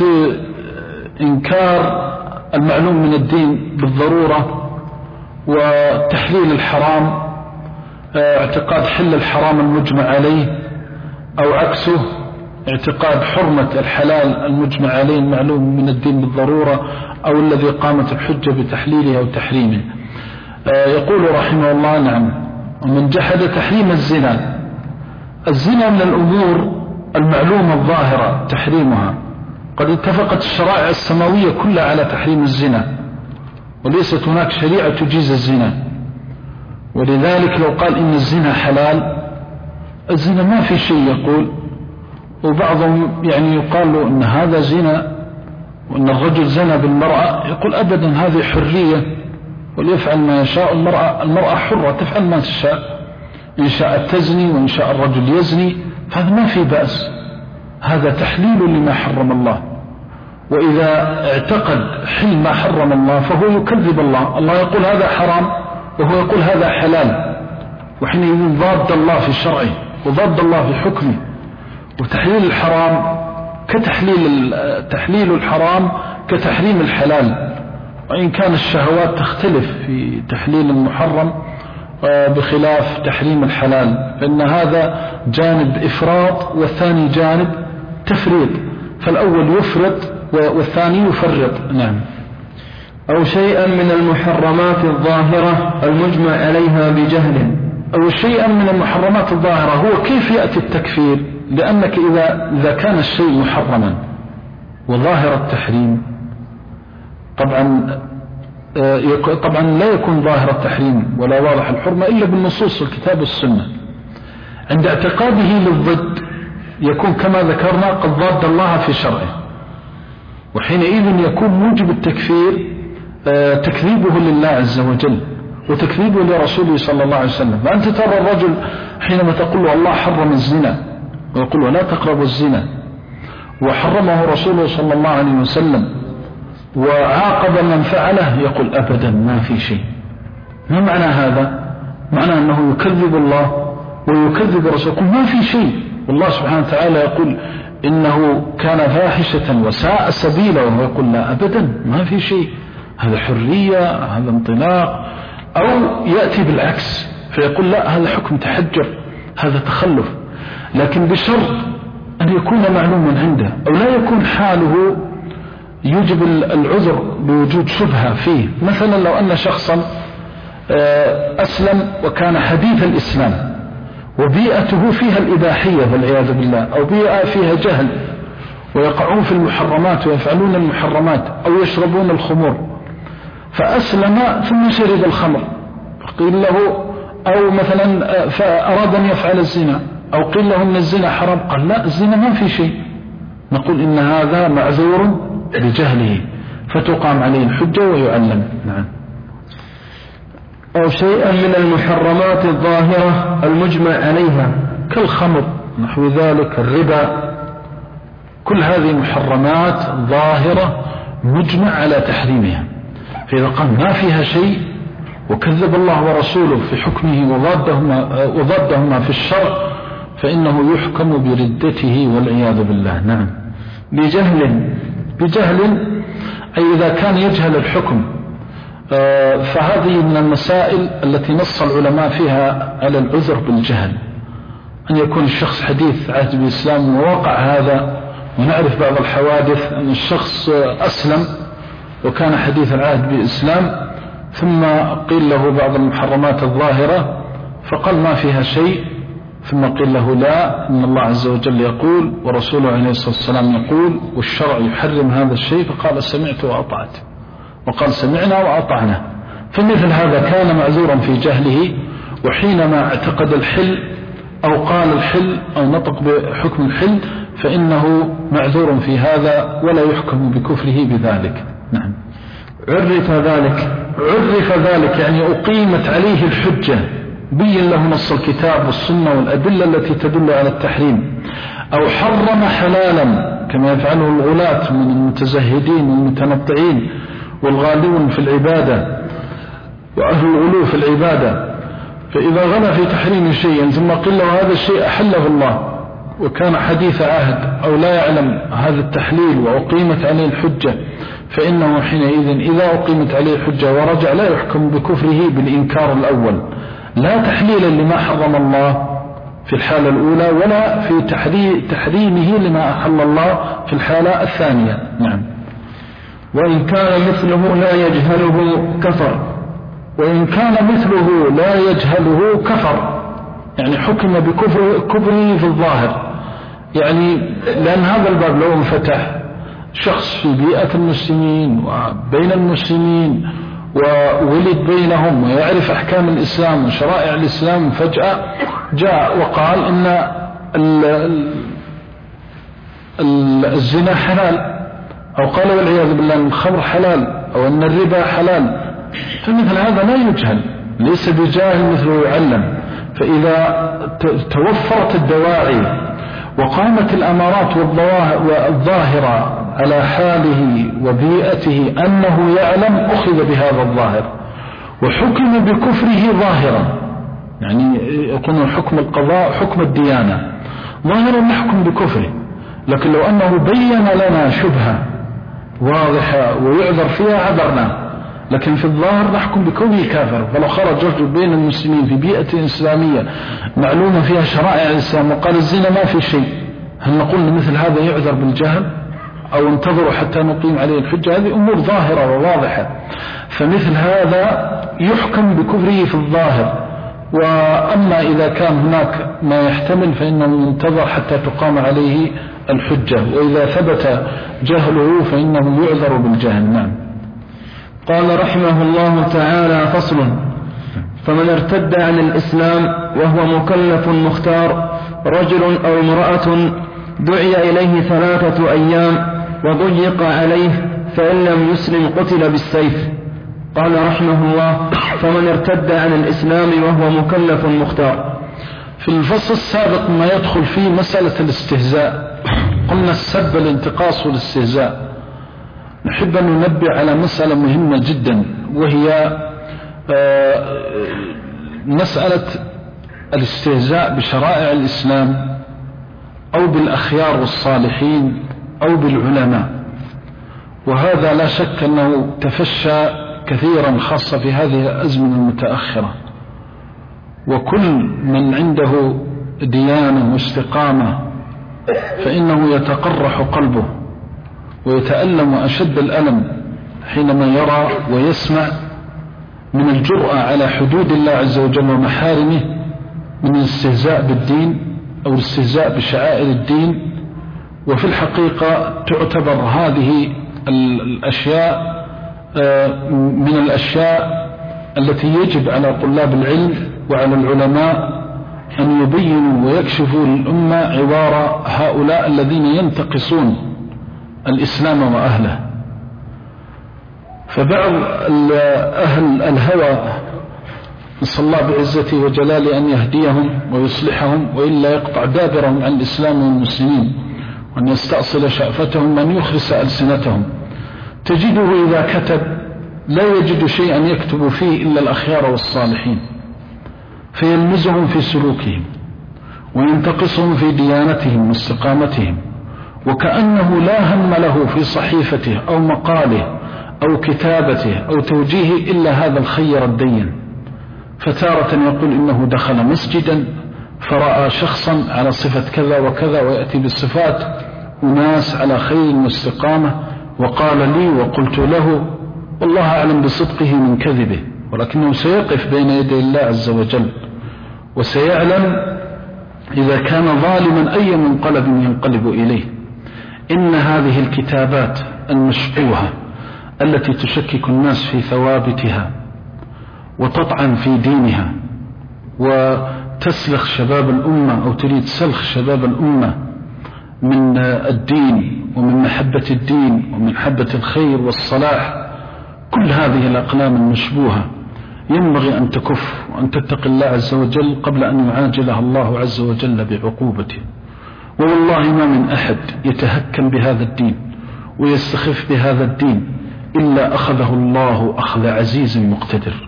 إنكار المعلوم من الدين بالضرورة وتحليل الحرام، اعتقاد حل الحرام المجمع عليه، أو عكسه اعتقاد حرمة الحلال المجمع عليه المعلوم من الدين بالضرورة، أو الذي قامت الحجة بتحليله أو تحريمه. يقول رحمه الله: نعم. ومن جحد تحريم الزنا من الأمور المعلومة الظاهرة تحريمها، قد اتفقت الشرائع السماوية كلها على تحريم الزنا، وليست هناك شريعة تجيز الزنا. ولذلك لو قال إن الزنا حلال، الزنا ما في شيء يقول. وبعضهم يعني يقال له إن هذا زنا وإن الرجل زنا بالمرأة، يقول أبدا هذه حرية وليفعل ما يشاء. المرأة حرة تفعل ما تشاء، إن شاء تزني وإن شاء الرجل يزني، فهذا ما في بأس، هذا تحليل لما حرم الله. وإذا اعتقد حل ما حرم الله فهو يكذب الله. الله يقول هذا حرام وهو يقول هذا حلال، وحينئذ ضاد الله في شرعه وضاد الله في حكمه. وتحليل الحرام تحليل الحرام كتحريم الحلال، وإن كان الشهوات تختلف في تحليل المحرم بخلاف تحريم الحلال، فإن هذا جانب إفراط والثاني جانب تفريط، فالأول يفرط والثاني يفرط. نعم. أو شيئا من المحرمات الظاهرة المجمع عليها بجهل. أو شيئا من المحرمات الظاهرة هو كيف يأتي التكفير؟ لأنك إذا كان الشيء محرما وظاهر التحريم، طبعا لا يكون ظاهر التحريم ولا واضح الحرمة إلا بالنصوص الكتاب والسنة. عند اعتقاده للضد يكون كما ذكرنا قد ضاد الله في شرعه، وحينئذ يكون موجب التكفير تكذيبه لله عز وجل وتكذيبه لرسوله صلى الله عليه وسلم. فأنت ترى الرجل حينما تقول له الله حرم الزنا ويقول له لا تقربوا الزنا، وحرمه رسوله صلى الله عليه وسلم وعاقب من فعله، يقول أبدا ما في شيء. ما معنى هذا؟ معنى أنه يكذب الله ويكذب رسوله، يقول ما في شيء. والله سبحانه وتعالى يقول إنه كان فاحشة وساء سبيلا، وهو يقول لا أبدا ما في شيء، هذا حرية، هذا انطلاق. أو يأتي بالعكس فيقول لا هذا حكم تحجر، هذا تخلف، لكن بشرط أن يكون معلوما عنده، أو لا يكون حاله يوجب العذر بوجود شبهة فيه. مثلا لو أن شخصا أسلم وكان حديث الإسلام وبيئته فيها الإباحية والعياذ بالله، أو بيئة فيها جهل ويقعون في المحرمات ويفعلون المحرمات أو يشربون الخمور، فأسلم ثم شرب الخمر، قيل له، أو مثلا فأراد أن يفعل الزنا، أو قيل له أن الزنا حرام، قال لا الزنا ما في شيء، نقول إن هذا معذور بجهله فتقام عليه الحجة ويعلم. نعم. أو شيئا من المحرمات الظاهرة المجمع عليها كالخمر نحو ذلك، الربا، كل هذه محرمات ظاهرة مجمع على تحريمها. فإذا قال ما فيها شيء وكذب الله ورسوله في حكمه وضادهما في الشرع، فإنه يحكم بردته والعياذ بالله. نعم. بجهل أي إذا كان يجهل الحكم، فهذه من المسائل التي نص العلماء فيها على العذر بالجهل، أن يكون الشخص حديث عهد بالإسلام ووقع هذا، ونعرف بعض الحوادث أن الشخص أسلم وكان حديث العهد بالإسلام ثم قيل له بعض المحرمات الظاهرة فقال ما فيها شيء، ثم قيل له لا، إن الله عز وجل يقول ورسوله عليه الصلاة والسلام يقول والشرع يحرم هذا الشيء، فقال سمعت وأطعت، وقال سمعنا وأطعنا. فمثل هذا كان معذورا في جهله، وحينما اعتقد الحل أو قال الحل أو نطق بحكم الحل فإنه معذور في هذا ولا يحكم بكفره بذلك. نعم. عرف ذلك يعني أقيمت عليه الحجة، بين له نص الكتاب والسنة والأدلة التي تدل على التحريم، أو حرم حلالا كما يفعله الغلاة من المتزهدين والمتنطعين والغالون في العبادة وأهل الغلو في العبادة، فإذا غنى في تحريم شيء ثم قل له هذا الشيء أحله الله وكان حديث عهد أو لا يعلم هذا التحليل وأقيمت عليه الحجة، فإنه حينئذ إذا أقيمت عليه الحجة ورجع لا يحكم بكفره بالإنكار الأول، لا تحليلا لما حرم الله في الحالة الأولى ولا في تحريمه لما أحل الله في الحالة الثانية. نعم. وإن كان مثله لا يجهله كفر. وإن كان مثله لا يجهله كفر، يعني حكم بكفره في الظاهر، يعني لأن هذا الباب لو انفتح شخص في بيئة المسلمين وبين المسلمين وولد بينهم ويعرف أحكام الإسلام وشرائع الإسلام، فجأة جاء وقال إن الزنا حلال، أو قال والعياذ بالله أن الخمر حلال أو أن الربا حلال، فمثل هذا لا يجهل، ليس بجاهل مثله يعلم. فإذا توفرت الدواعي وقامت الأمارات والظاهرة على حاله وبيئته أنه يعلم أخذ بهذا الظاهر وحكم بكفره ظاهرا، يعني يكون حكم القضاء حكم الديانة ظاهرا نحكم بكفره، لكن لو أنه بين لنا شبهة واضحة ويعذر فيها عذرنا، لكن في الظاهر نحكم بكونه كافر. فلو خرج رجل بين المسلمين في بيئة إسلامية معلومة فيها شرائع الإسلام وقال الزنا ما في شيء، هل نقول مثل هذا يعذر بالجهل أو انتظروا حتى نقيم عليه الحجة؟ هذه أمور ظاهرة وواضحة، فمثل هذا يحكم بكفره في الظاهر. وأما إذا كان هناك ما يحتمل فإنه ينتظر حتى تقام عليه الحجة، وإذا ثبت جهله فإنه يعذر بالجهل. نعم. قال رحمه الله تعالى: فصل: فمن ارتد عن الإسلام وهو مكلف مختار رجل أو امرأة دعي إليه 3 أيام وضيق عليه، فإن لم يسلم قتل بالسيف. قال رحمه الله: فمن ارتد عن الإسلام وهو مكلف مختار. في الفصل السابق ما يدخل فيه مسألة الاستهزاء، قلنا السب الانتقاص والاستهزاء. نحب أن ننبه على مسألة مهمة جدا، وهي مسألة الاستهزاء بشرائع الإسلام أو بالأخيار والصالحين أو بالعلماء، وهذا لا شك أنه تفشى كثيرا خاصة في هذه الأزمنة المتأخرة، وكل من عنده ديانة واستقامة فإنه يتقرح قلبه ويتألم أشد الألم حينما يرى ويسمع من الجرأة على حدود الله عز وجل ومحارمه، من الاستهزاء بالدين أو الاستهزاء بشعائر الدين. وفي الحقيقة تعتبر هذه الأشياء من الأشياء التي يجب على طلاب العلم وعلى العلماء أن يبينوا ويكشفوا للأمة عبارة هؤلاء الذين ينتقصون الإسلام وأهله. فبعض أهل الهوى نسأل الله بعزته وجلاله أن يهديهم ويصلحهم، وإلا يقطع دابرهم عن الإسلام والمسلمين، وأن يستأصل شأفتهم وأن يخرس ألسنتهم. تجده إذا كتب لا يجد شيئا يكتب فيه إلا الأخيار والصالحين، فيلمزهم في سلوكهم وينتقصهم في ديانتهم واستقامتهم، وكأنه لا هم له في صحيفته أو مقاله أو كتابته أو توجيهه إلا هذا الخير الدين. فتارة يقول إنه دخل مسجدا، فرأى شخصا على صفة كذا وكذا ويأتي بالصفات أناس على خير واستقامة، وقال لي وقلت له والله أعلم بصدقه من كذبه، ولكنه سيقف بين يدي الله عز وجل وسيعلم إذا كان ظالما أي منقلب ينقلب إليه. إن هذه الكتابات المشبوهة التي تشكك الناس في ثوابتها وتطعن في دينها وتسلخ شباب الأمة أو تريد سلخ شباب الأمة من الدين ومن محبة الدين ومن محبة الخير والصلاح، كل هذه الأقلام المشبوهة ينبغي أن تكف وأن تتقي الله عز وجل قبل أن يعاجلها الله عز وجل بعقوبته. والله ما من أحد يتهكم بهذا الدين ويستخف بهذا الدين إلا أخذه الله أخذ عزيز مقتدر.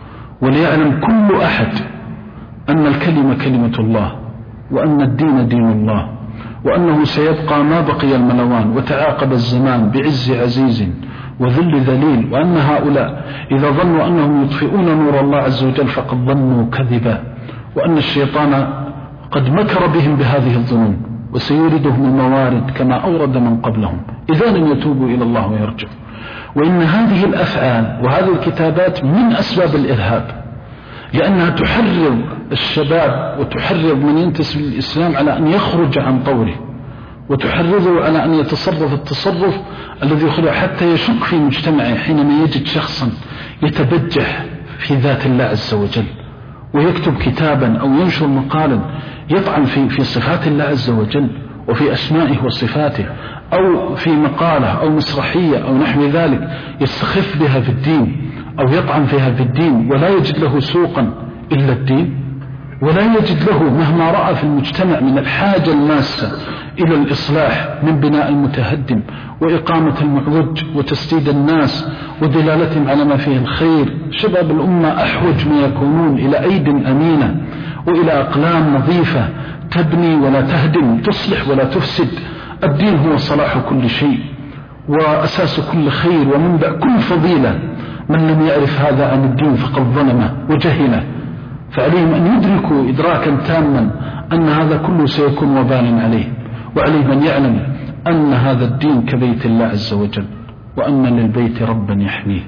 وليعلم كل أحد أن الكلمة كلمة الله، وأن الدين دين الله، وأنه سيبقى ما بقي الملوان وتعاقب الزمان بعز عزيز وذل ذليل، وأن هؤلاء إذا ظنوا أنهم يطفئون نور الله عز وجل فقد ظنوا كذبا، وأن الشيطان قد مكر بهم بهذه الظنون وسيوردهم الموارد كما أورد من قبلهم إذا لم يتوبوا إلى الله ويرجعوا. وإن هذه الأفعال وهذه الكتابات من أسباب الإرهاب، لأنها تحرض الشباب وتحرض من ينتسب للإسلام على أن يخرج عن طوره، وتحرضه على أن يتصرف التصرف الذي يخرج حتى يشك في مجتمعه حينما يجد شخصا يتبجح في ذات الله عز وجل ويكتب كتابا أو ينشر مقالا يطعن في صفات الله عز وجل وفي أسمائه وصفاته، أو في مقالة أو مسرحية أو نحو ذلك يستخف بها في الدين أو يطعن فيها في الدين، ولا يجد له سوقا إلا الدين، ولا يجد له مهما رأى في المجتمع من الحاجة الماسة إلى الإصلاح من بناء المتهدم وإقامة المعوج وتسديد الناس ودلالتهم على ما فيه الخير. شباب الأمة أحوج ما يكونون إلى أيد أمينة وإلى أقلام نظيفة تبني ولا تهدم، تصلح ولا تفسد. الدين هو صلاح كل شيء وأساس كل خير ومنبع كل فضيلة. من لم يعرف هذا عن الدين فقد ظلمه وجهله، فعليهم أن يدركوا إدراكا تاما أن هذا كله سيكون وبالا عليه، وعليه من يعلم أن هذا الدين كبيت الله عز وجل، وأن للبيت ربا يحميه،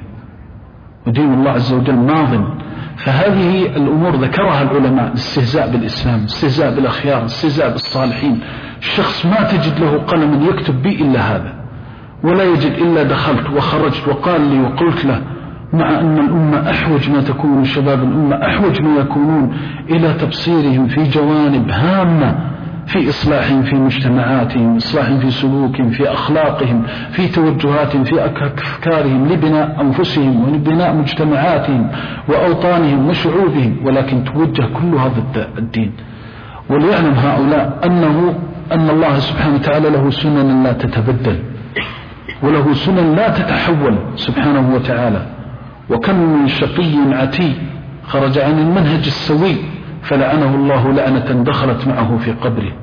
ودين الله عز وجل ماضٍ. فهذه الأمور ذكرها العلماء: الاستهزاء بالإسلام، الاستهزاء بالأخيار، الاستهزاء بالصالحين. الشخص ما تجد له قلم يكتب به إلا هذا، ولا يجد إلا دخلت وخرجت وقال لي وقلت له، مع أن الأمة أحوج ما تكون، شباب الأمة أحوج ما يكونون إلى تبصيرهم في جوانب هامة في إصلاحهم في مجتمعاتهم، إصلاحهم في سلوكهم، في أخلاقهم، في توجهاتهم، في أفكارهم لبناء أنفسهم ولبناء مجتمعاتهم وأوطانهم وشعوبهم، ولكن توجه كلها ضد الدين. وليعلم هؤلاء أن الله سبحانه وتعالى له سنن لا تتبدل، وله سنن لا تتحول سبحانه وتعالى. وكم من شقي عتي خرج عن المنهج السوي فلعنه الله لعنة دخلت معه في قبره.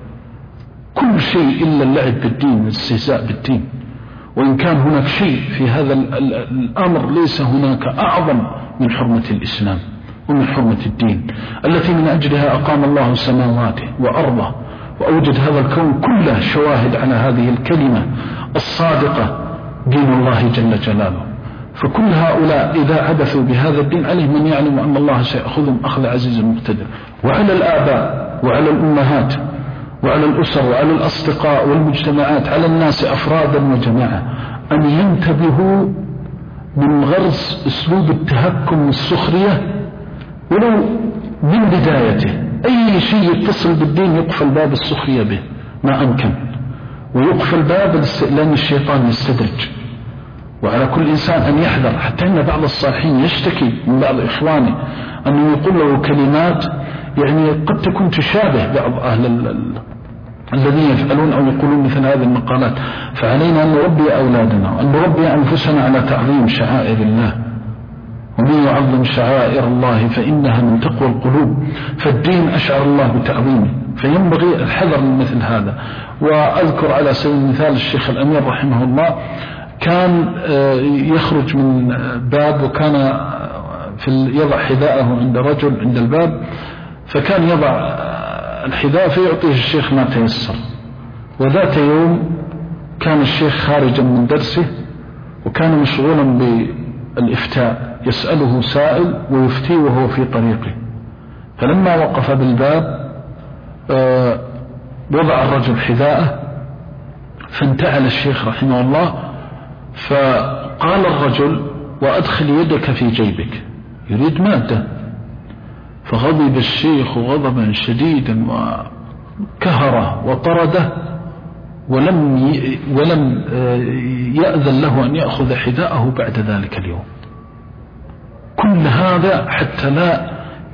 كل شيء إلا اللعب بالدين والاستهزاء بالدين. وإن كان هناك شيء في هذا الأمر ليس هناك أعظم من حرمة الإسلام ومن حرمة الدين التي من أجلها أقام الله سماواته وأرضه وأوجد هذا الكون كله شواهد على هذه الكلمة الصادقة، دين الله جل جلاله. فكل هؤلاء إذا عبثوا بهذا الدين عليهم من يعلم أن الله سيأخذهم أخذ عزيز مقتدر. وعلى الآباء وعلى الأمهات وعلى الأسر وعلى الأصدقاء والمجتمعات، على الناس أفرادا وجماعة، أن ينتبهوا من غرس أسلوب التهكم والسخرية ولو من بدايته. أي شيء يتصل بالدين يقفل باب السخرية به ما أمكن، ويقفل باب الاستئلام الشيطان يستدرج. وعلى كل إنسان أن يحذر، حتى أن بعض الصالحين يشتكي من بعض إخوانه أنه يقول له كلمات يعني قد تكون تشابه بعض أهل الذين يفعلون أو يقولون مثل هذه المقالات. فعلينا أن نربي أولادنا وأن نربي أنفسنا على تعظيم شعائر الله، ومن يعظم شعائر الله فإنها من تقوى القلوب. فالدين أشعر الله بتعظيمه، فينبغي الحذر من مثل هذا. وأذكر على سبيل المثال الشيخ الأمير رحمه الله كان يخرج من باب، وكان يضع حذاءه عند رجل عند الباب، فكان يضع الحذاء فيعطيه الشيخ ما تيسر. وذات يوم كان الشيخ خارجا من درسه وكان مشغولا بالإفتاء، يسأله سائل ويفتي وهو في طريقه، فلما وقف بالباب وضع الرجل حذاءه فانتعل الشيخ رحمه الله، فقال الرجل: وأدخل يدك في جيبك، يريد مادة. فغضب الشيخ غضبا شديدا وكهره وطرده، ولم يأذن له أن يأخذ حذاءه بعد ذلك اليوم. كل هذا حتى لا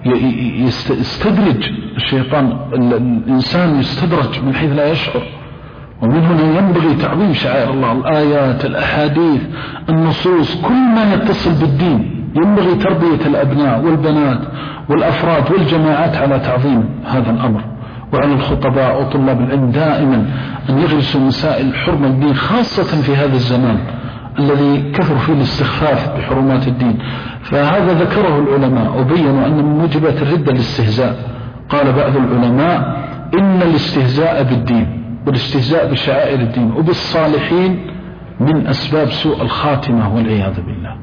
يستدرج الشيطان، الإنسان يستدرج من حيث لا يشعر. ومن هنا ينبغي تعظيم شعائر الله، الآيات، الأحاديث، النصوص، كل ما يتصل بالدين ينبغي تربية الأبناء والبنات والأفراد والجماعات على تعظيم هذا الأمر، وعلى الخطباء وطلاب العلم دائما أن يغرسوا مسائل حرمة الدين، خاصة في هذا الزمان الذي كثر فيه الاستخفاف بحرمات الدين. فهذا ذكره العلماء وبينوا أن من موجبات الردة الاستهزاء. قال بعض العلماء: إن الاستهزاء بالدين والاستهزاء بشعائر الدين وبالصالحين من أسباب سوء الخاتمة والعياذ بالله.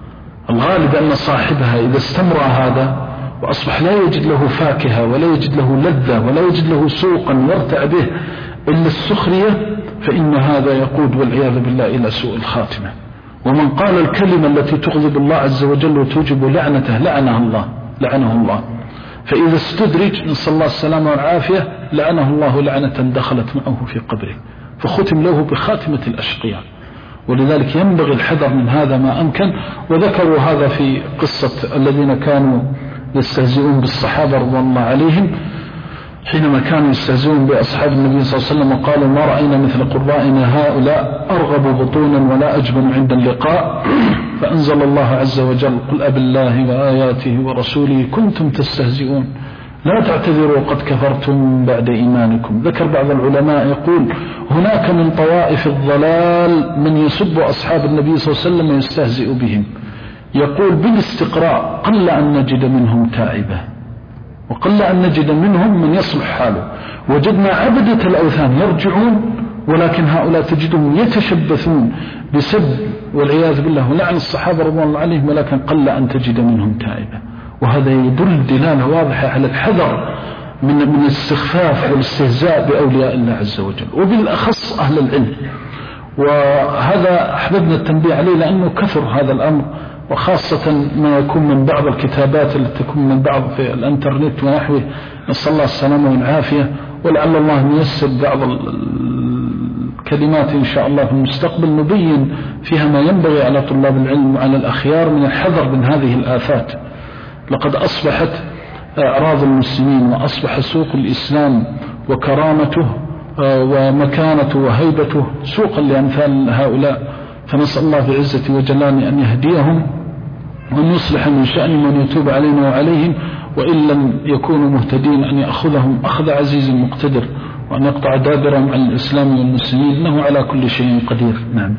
الغالب أن صاحبها إذا استمر هذا وأصبح لا يجد له فاكهة ولا يجد له لذة ولا يجد له سوقا يرتع به إلا السخرية، فإن هذا يقود والعياذ بالله إلى سوء الخاتمة. ومن قال الكلمة التي تغضب الله عز وجل وتوجب لعنته لعنه الله. فإذا استدرج، نسأل الله السلامة والعافية، لعنه الله لعنة دخلت معه في قبره، فختم له بخاتمة الأشقياء. ولذلك ينبغي الحذر من هذا ما أمكن. وذكروا هذا في قصة الذين كانوا يستهزئون بالصحابة رضي الله عليهم، حينما كانوا يستهزئون بأصحاب النبي صلى الله عليه وسلم وقالوا: ما رأينا مثل قرائنا هؤلاء أرغب بطونا ولا أجبن عند اللقاء. فأنزل الله عز وجل: قل أبالله وآياته ورسوله كنتم تستهزئون لا تعتذروا قد كفرتم بعد إيمانكم. ذكر بعض العلماء يقول: هناك من طوائف الضلال من يسب أصحاب النبي صلى الله عليه وسلم ويستهزئ بهم. يقول بالاستقراء: قل أن نجد منهم تائبة وقل أن نجد منهم من يصلح حاله. وجدنا عبدة الأوثان يرجعون، ولكن هؤلاء تجدهم يتشبثون بسب والعياذ بالله ولعن الصحابة رضي الله عليهم، ولكن قل أن تجد منهم تائبة. وهذا يدل دلالة واضحة على الحذر من الاستخفاف والاستهزاء بأولياء الله عز وجل، وبالأخص أهل العلم. وهذا أحببنا التنبيه عليه لأنه كثر هذا الأمر، وخاصة ما يكون من بعض الكتابات التي تكون من بعض في الانترنت ونحوه. نسأل الله السلامة والعافية، ولعل الله أن ييسر بعض الكلمات إن شاء الله في المستقبل نبين فيها ما ينبغي على طلاب العلم وعلى الأخيار من الحذر من هذه الآفات. لقد أصبحت أعراض المسلمين وأصبح سوق الإسلام وكرامته ومكانته وهيبته سوقا لأمثال هؤلاء. فنسأل الله بعزة وجلاله أن يهديهم وأن يصلح من شأن من يتوب علينا وعليهم، وإن لم يكونوا مهتدين أن يأخذهم أخذ عزيز مقتدر، وأن يقطع دابرهم عن الإسلام والمسلمين، إنه على كل شيء قدير. نعم.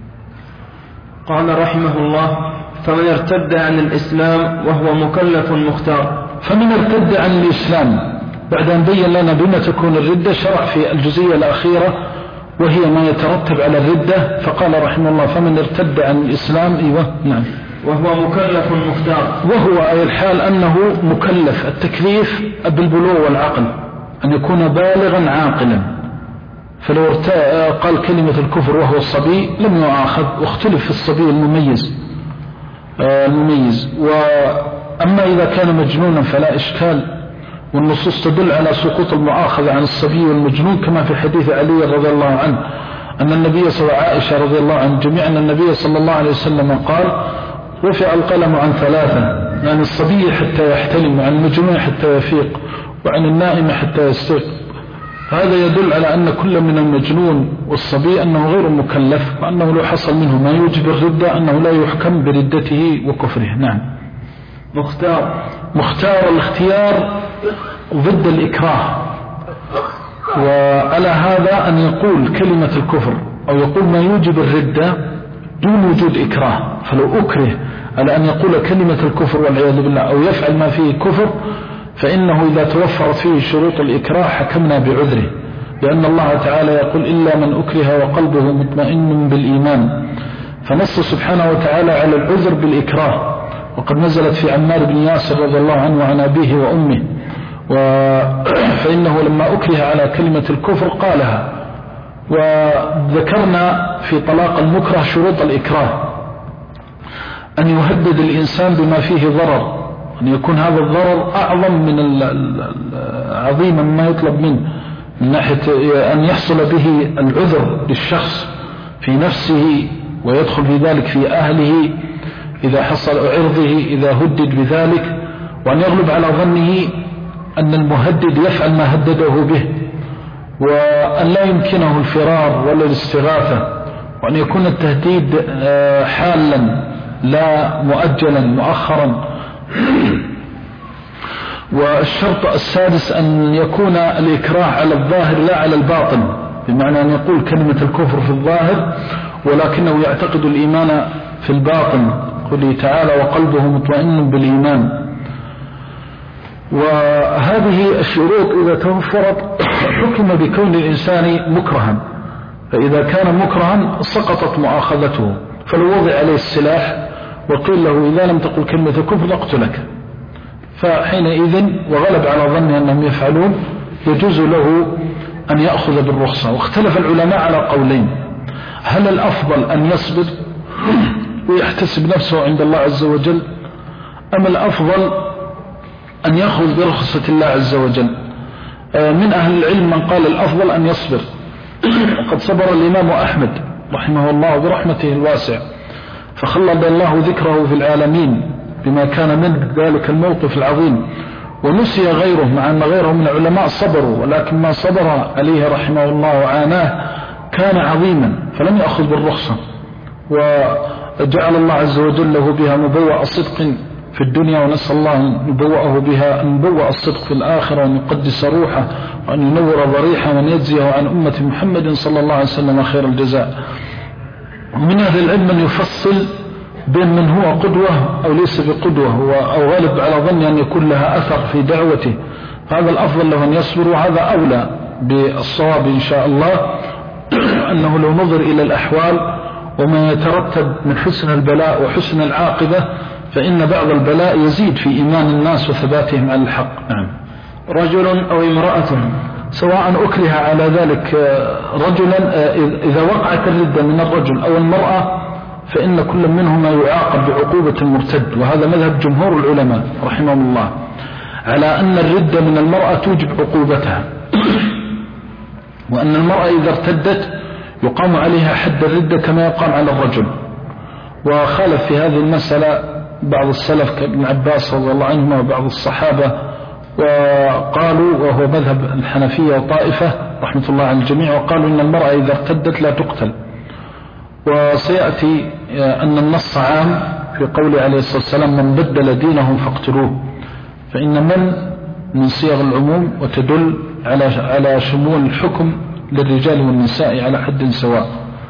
قال رحمه الله: فمن ارتد عن الإسلام وهو مكلف مختار. فمن ارتد عن الإسلام بعد أن بين لنا بما تكون الردة، شرع في الجزئية الأخيرة وهي ما يترتب على الردة، فقال رحمه الله: فمن ارتد عن الإسلام. أيوة نعم. وهو مكلف مختار. وهو أي الحال أنه مكلف، التكليف بالبلوغ والعقل، أن يكون بالغا عاقلا. فلو قال كلمة الكفر وهو الصبي لم يؤاخذ، واختلف في الصبي المميز. وأما إذا كان مجنونا فلا إشكال، والنصوص تدل على سقوط المؤاخذة عن الصبي والمجنون، كما في حديث علي رضي الله عنه أن النبي صلى الله عليه وسلم، عائشة رضي الله عنه جميعا، أن النبي صلى الله عليه وسلم قال: رفع القلم عن ثلاثة، يعني الصبي حتى يحتلم، وعن المجنون حتى يفيق، وعن النائم حتى يستيقظ. هذا يدل على أن كل من المجنون والصبي أنه غير مكلف، وأنه لو حصل منه ما يوجب الردة أنه لا يحكم بردته وكفره. نعم. مختار الاختيار ضد الإكراه. وعلى هذا أن يقول كلمة الكفر أو يقول ما يوجب الردة دون وجود إكراه. فلو أكره على أن يقول كلمة الكفر والعياذ بالله أو يفعل ما فيه كفر فإنه إذا توفرت فيه شروط الإكراه حكمنا بعذره، لأن الله تعالى يقول إلا من أكره وقلبه مطمئن بالإيمان، فنص سبحانه وتعالى على العذر بالإكراه. وقد نزلت في عمار بن ياسر رضي الله عنه وعن أبيه وأمه، فإنه لما أكره على كلمة الكفر قالها. وذكرنا في طلاق المكره شروط الإكراه: أن يهدد الإنسان بما فيه ضرر، أن يكون هذا الضرر أعظم من عظيما ما يطلب منه، من ناحية أن يحصل به العذر للشخص في نفسه ويدخل في ذلك في أهله إذا حصل عرضه إذا هدد بذلك، وأن يغلب على ظنه أن المهدد يفعل ما هدده به، وأن لا يمكنه الفرار ولا الاستغاثة، وأن يكون التهديد حالا لا مؤجلا مؤخرا. والشرط السادس أن يكون الإكراه على الظاهر لا على الباطن، بمعنى أن يقول كلمة الكفر في الظاهر ولكنه يعتقد الإيمان في الباطن، قوله تعالى وقلبه مطمئن بالإيمان. وهذه الشروط إذا توفرت حكم بكون الإنسان مكرها، فإذا كان مكرها سقطت مؤاخذته، فلو وضع عليه السلاح وقيل له إذا لم تقل كلمة الكفر نقتلك، فحينئذ وغلب على ظنه أنهم يفعلون يجوز له أن يأخذ بالرخصة. واختلف العلماء على قولين: هل الأفضل أن يصبر ويحتسب نفسه عند الله عز وجل، أم الأفضل أن يأخذ برخصة الله عز وجل؟ من أهل العلم من قال الأفضل أن يصبر، وقد صبر الإمام أحمد رحمه الله برحمته الواسع، فخلد الله ذكره في العالمين بما كان منه ذلك الموقف العظيم، ونسي غيره مع أن غيره من العلماء صبروا، ولكن ما صبر عليه رحمه الله وعاناه كان عظيما فلم يأخذ بالرخصة، وجعل الله عز وجل له بها مبوأ صدق في الدنيا، ونسأل الله أن يبوأه بها أن يبوأ الصدق في الآخرة، وأن يقدس روحه، وأن ينور ضريحه، وأن يجزيه عن أمة محمد صلى الله عليه وسلم خير الجزاء. ومن أهل العلم من يفصل بين من هو قدوة أو ليس بقدوة، أو غالب على ظن أن يكون لها أثر في دعوته، هذا الأفضل له أن يصبر، وهذا أولى بالصواب إن شاء الله، أنه لو نظر إلى الأحوال وما يترتب من حسن البلاء وحسن العاقبة، فإن بعض البلاء يزيد في إيمان الناس وثباتهم على الحق. نعم. رجل أو امرأة، سواء أكره على ذلك رجلا، إذا وقعت الردة من الرجل أو المرأة فإن كل منهما يعاقب بعقوبة المرتد، وهذا مذهب جمهور العلماء رحمهم الله على أن الردة من المرأة توجب عقوبتها، وأن المرأة إذا ارتدت يقام عليها حد الردة كما يقام على الرجل. وخالف في هذه المسألة بعض السلف كابن عباس رضي الله عنهما وبعض الصحابة، وقالوا، وهو مذهب الحنفية وطائفة رحمة الله على الجميع، وقالوا إن المرأة إذا ارتدت لا تقتل. وسيأتي أن النص عام في قوله عليه الصلاة والسلام من بدل دينه فاقتلوه، فإن من صيغ العموم وتدل على شمول الحكم للرجال والنساء على حد سواء.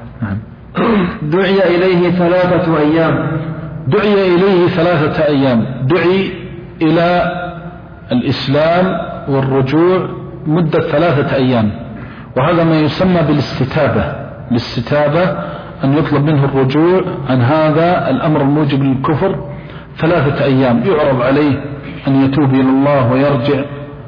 دعي إليه 3 أيام. دعي إليه 3 أيام، دعي إلى الإسلام والرجوع مدة 3 أيام، وهذا ما يسمى بالاستتابة. الاستتابة أن يطلب منه الرجوع عن هذا الأمر الموجب للكفر 3 أيام، يعرض عليه أن يتوب إلى الله ويرجع.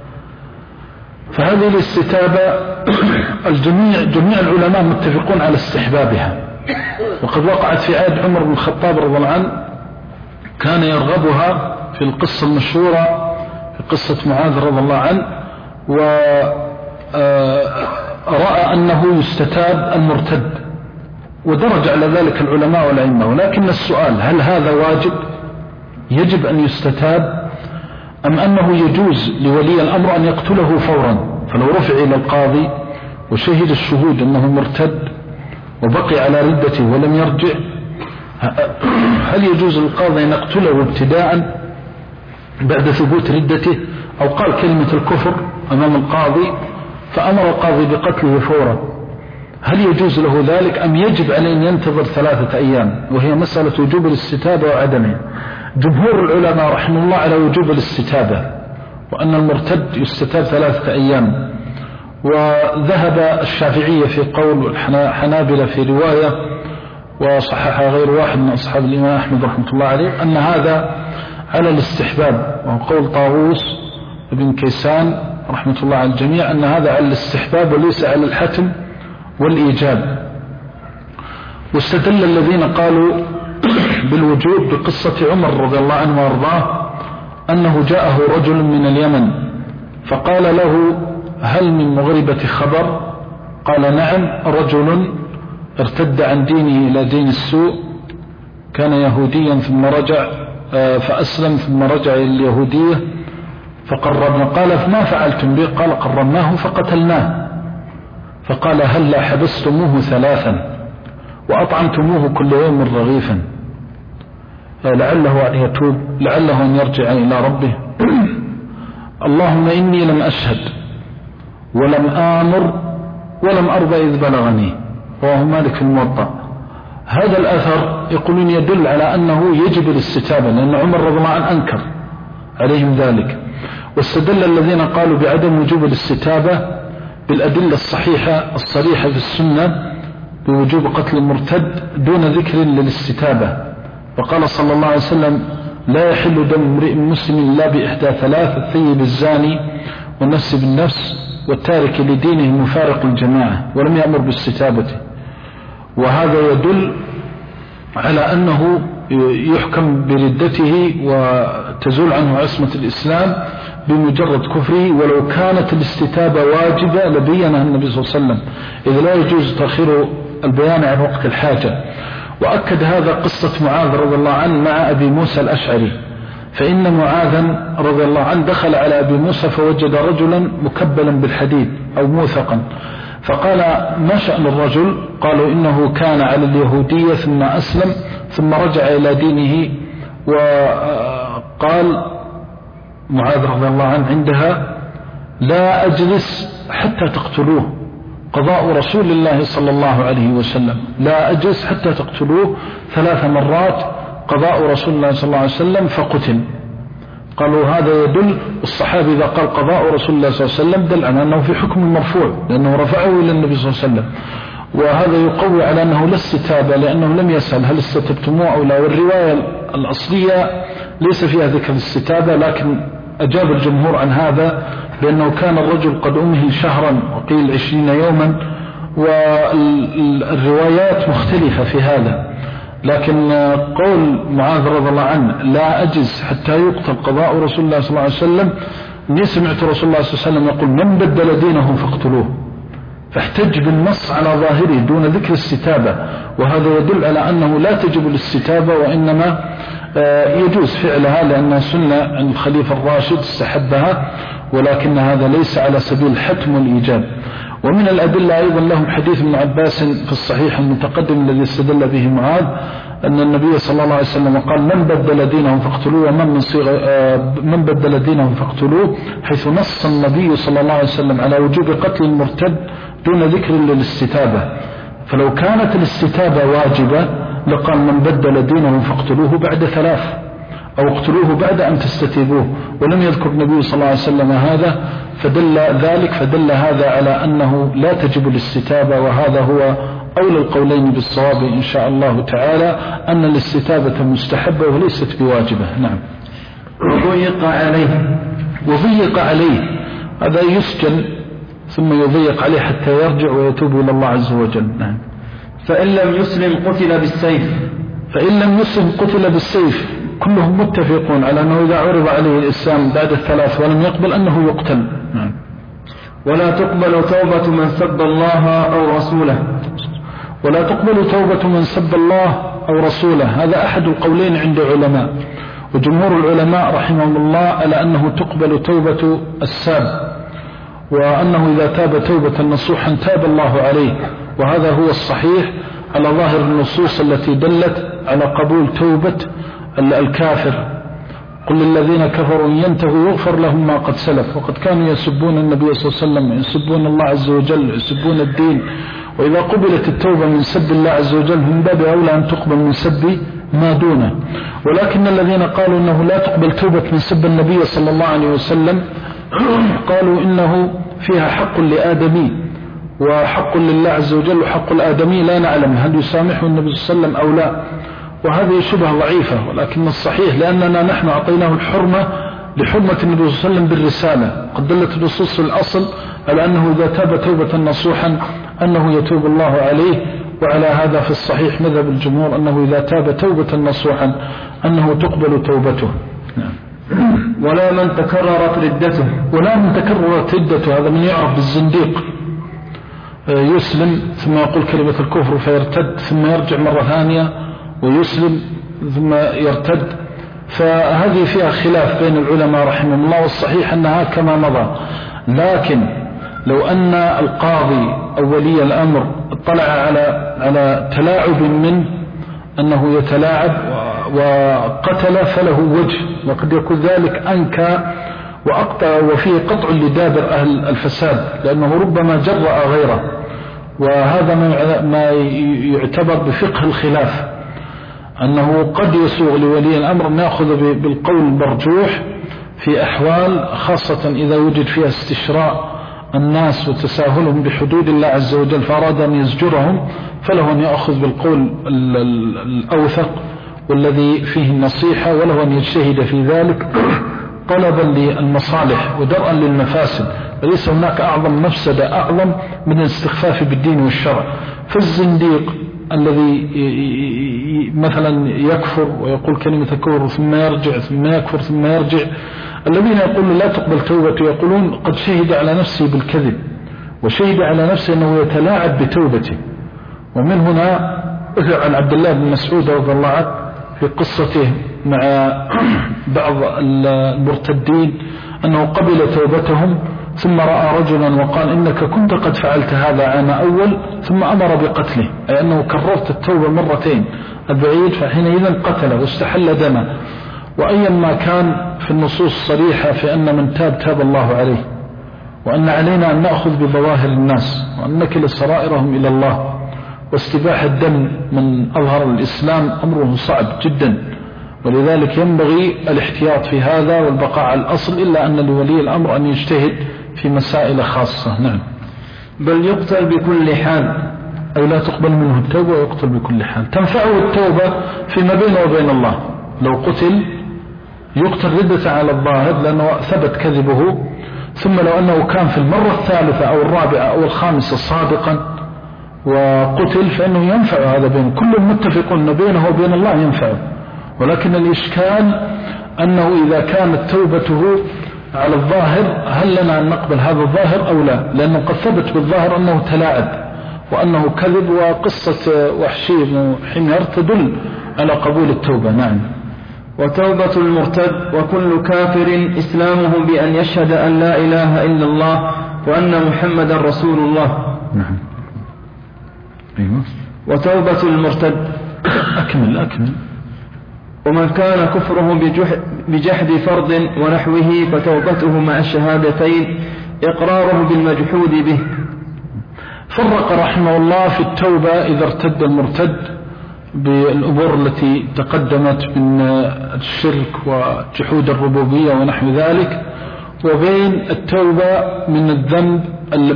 فهذه الاستتابة جميع العلماء متفقون على استحبابها، وقد وقعت في عهد عمر بن الخطاب رضي الله عنه، كان يرغبها في القصة المشهورة في قصة معاذ رضي الله عنه، ورأى أنه يستتاب المرتد، ودرج على ذلك العلماء والأئمة. ولكن السؤال: هل هذا واجب يجب أن يستتاب، أم أنه يجوز لولي الأمر أن يقتله فورا؟ فلو رفع إلى القاضي وشهد الشهود أنه مرتد وبقي على ردته ولم يرجع، هل يجوز للقاضي أن يقتله ابتداء بعد ثبوت ردته، أو قال كلمة الكفر أمام القاضي فأمر القاضي بقتله فورا؟ هل يجوز له ذلك، أم يجب عليه أن ينتظر 3 أيام؟ وهي مسألة وجوب الاستتابة وعدمها. جمهور العلماء رحمه الله على وجوب الاستتابة، وأن المرتد يستتاب 3 أيام. وذهب الشافعية في قول والحنابلة في رواية وصححها غير واحد من أصحاب الإمام أحمد رحمة الله عليه أن هذا على الاستحباب، وهو قول طاووس بن كيسان رحمة الله على الجميع أن هذا على الاستحباب وليس على الحتم والإيجاب. واستدل الذين قالوا بالوجوب بقصة عمر رضي الله عنه وارضاه أنه جاءه رجل من اليمن فقال له هل من مغربة خبر؟ قال نعم، رجل ارتد عن دينه إلى دين السوء، كان يهوديا ثم رجع فأسلم ثم رجع إلى اليهودية فقربنا. قال فما فعلتم به؟ قال قربناه فقتلناه. فقال هل لا حبستموه 3 وأطعمتموه كل يوم رغيفا لعله أن يتوب، لعله أن يرجع إلى ربه. اللهم إني لم أشهد ولم آمر ولم أرضى إذ بلغني. رواه مالك في الموطأ. هذا الأثر يقولون يدل على أنه يجب الاستتابة، لأن عمر رضي الله عنه أنكر عليهم ذلك. واستدل الذين قالوا بعدم وجوب الاستتابة بالأدلة الصحيحة الصريحة في السنة بوجوب قتل المرتد دون ذكر للاستتابة. وقال صلى الله عليه وسلم لا يحل دم امرئ مسلم إلا بإحدى 3: الثيب الزاني والنفس بالنفس والتارك لدينه مفارق الجماعة، ولم يأمر باستتابته. وهذا يدل على أنه يحكم بردته وتزول عنه عصمة الإسلام بمجرد كفره، ولو كانت الاستتابة واجبة لبينها النبي صلى الله عليه وسلم، إذ لا يجوز تأخير البيان عن وقت الحاجة. وأكد هذا قصة معاذ رضي الله عنه مع أبي موسى الأشعري، فإن معاذا رضي الله عنه دخل على أبي موسى فوجد رجلا مكبلا بالحديد أو موثقا، فقال ما شأن الرجل؟ قالوا إنه كان على اليهودية ثم أسلم ثم رجع إلى دينه. وقال معاذ رضي الله عنه عندها لا أجلس حتى تقتلوه، قضاء رسول الله صلى الله عليه وسلم، لا أجلس حتى تقتلوه 3 مرات قضاء رسول الله صلى الله عليه وسلم فقتل. قالوا هذا يدل، الصحابي إذا قال قضاء رسول الله صلى الله عليه وسلم دل على أنه في حكم المرفوع لأنه رفعه إلى النبي صلى الله عليه وسلم، وهذا يقوي على أنه لا استتابة لأنه لم يسأل هل استتبتموه أو لا. والرواية الأصلية ليس فيها ذكر الاستتابة، لكن أجاب الجمهور عن هذا لأنه كان الرجل قد أمهل شهرا وقيل 20 يوما، والروايات مختلفة في هذا. لكن قول معاذ رضي الله عنه لا أجز حتى يقتل قضاء رسول الله صلى الله عليه وسلم، إني سمعت رسول الله صلى الله عليه وسلم يقول من بدل دينه فاقتلوه، فاحتج بالنص على ظاهره دون ذكر الاستتابة. وهذا يدل على أنه لا تجب الاستتابة وإنما يجوز فعلها لأنها سنة عن الخليفة الراشد استحبها، ولكن هذا ليس على سبيل الحتم والإيجاب. ومن الأدلة أيضا لهم حديث ابن عباس في الصحيح المتقدم الذي استدل به معاذ أن النبي صلى الله عليه وسلم قال من بدل دينهم فاقتلوه، من بدل دينهم فاقتلوه، حيث نص النبي صلى الله عليه وسلم على وجوب قتل المرتد دون ذكر للاستتابة. فلو كانت الاستتابة واجبة لقال من بدل دينهم فاقتلوه بعد 3 أو اقتلوه بعد أن تستتيبوه، ولم يذكر النبي صلى الله عليه وسلم هذا، فدل هذا على أنه لا تجب الاستتابة. وهذا هو أولى القولين بالصواب إن شاء الله تعالى، أن الاستتابة مستحبة وليست بواجبة. نعم. وضيق عليه هذا يسجن ثم يضيق عليه حتى يرجع ويتوب إلى الله عز وجل. نعم. فإن لم يسلم قتل بالسيف. كلهم متفقون على أنه إذا عرض عليه الإسلام بعد 3 ولم يقبل أنه يقتل. نعم. ولا تقبل توبة من سب الله أو رسوله. هذا أحد القولين عند علماء، وجمهور العلماء رحمهم الله على أنه تقبل توبة الساب، وأنه إذا تاب توبة نصوحا تاب الله عليه. وهذا هو الصحيح على ظاهر النصوص التي دلت على قبول توبة الكافر. قل للذين كفروا ينتهوا يغفر لهم ما قد سلف. وقد كانوا يسبون النبي صلى الله عليه وسلم، يسبون الله عز وجل، يسبون الدين. وإذا قبلت التوبة من سب الله عز وجل من باب أولى أن تقبل من سب ما دونه. ولكن الذين قالوا إنه لا تقبل توبة من سب النبي صلى الله عليه وسلم قالوا إنه فيها حق لآدمي وحق لله عز وجل، وحق الآدمي لا نعلم هل يسامحه النبي صلى الله عليه وسلم أو لا، وهذه شبهة ضعيفة. ولكن الصحيح لأننا نحن أعطيناه الحرمة لحرمة النبي صلى الله عليه وسلم بالرسالة، قد دلت النصوص الأصل على أنه إذا تاب توبة نصوحا أنه يتوب الله عليه، وعلى هذا في الصحيح مذهب الجمهور أنه إذا تاب توبة نصوحا أنه تقبل توبته. ولا من تكررت ردته، ولا من تكررت ردته، هذا من يعرف بالزنديق، يسلم ثم يقول كلمة الكفر فيرتد ثم يرجع مرة ثانية ويسلم ثم يرتد. فهذه فيها خلاف بين العلماء رحمهم الله، والصحيح أنها كما مضى. لكن لو أن القاضي أو ولي الأمر اطلع على تلاعب منه أنه يتلاعب وقتل فله وجه، وقد يكون ذلك أنكى وأقطع وفيه قطع لدابر أهل الفساد، لأنه ربما جرأ غيره، وهذا ما يعتبر بفقه الخلاف، أنه قد يسوغ لولي الأمر أن يأخذ بالقول المرجوح في أحوال خاصة إذا وجد فيها استشراء الناس وتساهلهم بحدود الله عز وجل فأراد أن يزجرهم، فله أن يأخذ بالقول الأوثق والذي فيه النصيحة، وله أن يجتهد في ذلك طلبا للمصالح ودرءا للمفاسد. وليس هناك أعظم مفسدة أعظم من الاستخفاف بالدين والشرع. فالزنديق الذي مثلا يكفر ويقول كلمة الكفر ثم يرجع ثم يكفر ثم يرجع، الذين يقولون لا تقبل توبته يقولون قد شهد على نفسه بالكذب، وشهد على نفسه أنه يتلاعب بتوبته. ومن هنا أثر عن عبد الله بن مسعود رضي الله عنه في قصته مع بعض المرتدين أنه قبل توبتهم ثم رأى رجلا وقال إنك كنت قد فعلت هذا عام أول، ثم أمر بقتله، أي أنه كررت التوبة مرتين البعيد، فحينئذ قتله واستحل دمه. وأيا ما كان في النصوص صريحة في أن من تاب الله عليه، وأن علينا أن نأخذ بظواهر الناس وأن نكل سرائرهم إلى الله. واستباح الدم من أظهر الإسلام أمره صعب جدا، ولذلك ينبغي الاحتياط في هذا والبقاء على الأصل، إلا أن لولي الأمر أن يجتهد في مسائل خاصة. نعم. بل يقتل بكل حال، أو لا تقبل منه التوبة ويقتل بكل حال. تنفعه التوبة فيما بينه وبين الله، لو قتل يقتل ردة على الظاهر لأنه ثبت كذبه، ثم لو أنه كان في المرة الثالثة أو الرابعة أو الخامسة صادقا وقتل فإنه ينفع هذا بين كل متفقون بينه وبين الله ينفعه. ولكن الإشكال أنه إذا كانت توبته على الظاهر هل لنا أن نقبل هذا الظاهر أو لا، لأنه قد ثبت بالظاهر أنه تلاعب وأنه كذب، وقصة وحشي بن حمير تدل على قبول التوبة. نعم. وتوبة المرتد وكل كافر إسلامه بأن يشهد أن لا إله إلا الله وأن محمد رسول الله. نعم. أيوة. وتوبة المرتد أكمل. ومن كان كفره بجحد فرض ونحوه فتوبته مع الشهادتين إقراره بالمجحود به. فرق رحمه الله في التوبة إذا ارتد المرتد بالأمور التي تقدمت من الشرك وجحود الربوبية ونحو ذلك، وبين التوبة من الذنب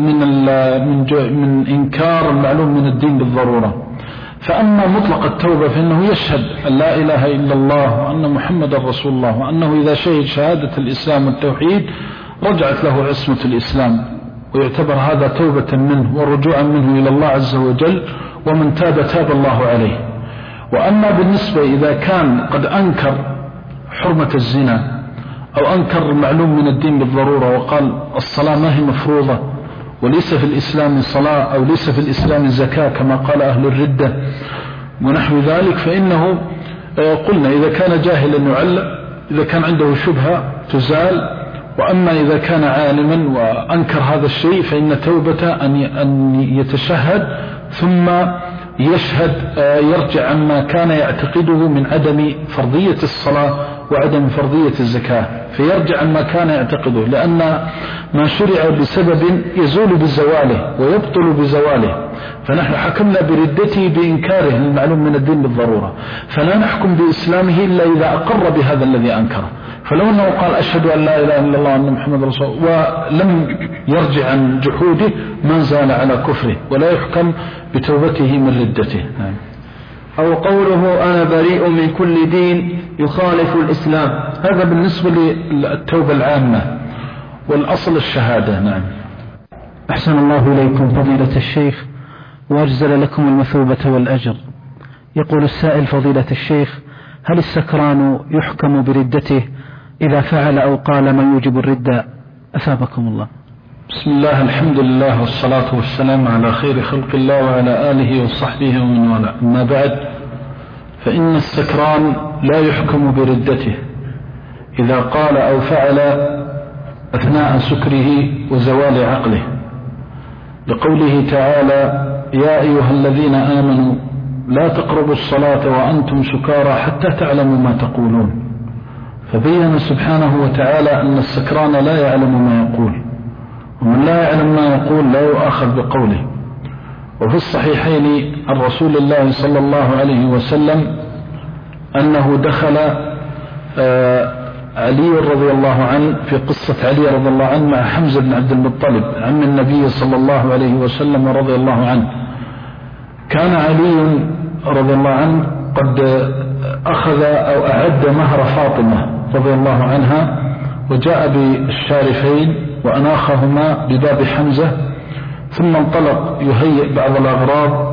من إنكار المعلوم من الدين بالضرورة. فأما مطلق التوبة فإنه يشهد أن لا إله إلا الله وأن محمد رسول الله، وأنه إذا شهد شهادة الإسلام والتوحيد رجعت له عصمة الإسلام، ويعتبر هذا توبة منه ورجوعا منه إلى الله عز وجل، ومن تاب الله عليه. وأما بالنسبة إذا كان قد أنكر حرمة الزنا أو أنكر المعلوم من الدين بالضرورة وقال الصلاة ما هي مفروضة وليس في الإسلام صلاة أو ليس في الإسلام زكاة كما قال أهل الردة ونحو ذلك، فإنه قلنا إذا كان جاهلا يعلم، إذا كان عنده شبهة تزال. وأما إذا كان عالما وأنكر هذا الشيء فإن توبة أن يتشهد ثم يشهد يرجع عما كان يعتقده من عدم فرضية الصلاة وعدم فرضية الزكاة، فيرجع عما كان يعتقده، لأن ما شرع بسبب يزول بزواله ويبطل بزواله، فنحن حكمنا بردته بإنكاره المعلوم من الدين بالضرورة، فلا نحكم بإسلامه إلا إذا أقر بهذا الذي أنكره. فلو أنه قال أشهد أن لا إله إلا الله وأن محمد رسول الله ولم يرجع عن جحوده ما زال على كفره ولا يحكم بتوبته من ردته. أو قوله أنا بريء من كل دين يخالف الإسلام، هذا بالنسبة للتوبة العامة، والأصل الشهادة. نعم. أحسن الله إليكم فضيلة الشيخ وأجزل لكم المثوبة والأجر. يقول السائل فضيلة الشيخ: هل السكران يحكم بردته إذا فعل أو قال ما يوجب الردة؟ أثابكم الله. بسم الله، الحمد لله، والصلاة والسلام على خير خلق الله وعلى آله وصحبه ومن والاه. أما بعد، فإن السكران لا يحكم بردته إذا قال أو فعل أثناء سكره وزوال عقله، لقوله تعالى: يا أيها الذين آمنوا لا تقربوا الصلاة وأنتم سكارى حتى تعلموا ما تقولون. فبين سبحانه وتعالى أن السكران لا يعلم ما يقول، ومن لا يعلم ما يقول لا يؤاخذ بقوله. وفي الصحيحين عن رسول الله صلى الله عليه وسلم أنه دخل علي رضي الله عنه في قصة علي رضي الله عنه مع حمزة بن عبد المطلب عم النبي صلى الله عليه وسلم رضي الله عنه. كان علي رضي الله عنه قد أخذ أو أعد مهر فاطمة رضي الله عنها، وجاء بالشارفين وأناخهما بباب حمزة، ثم انطلق يهيئ بعض الأغراض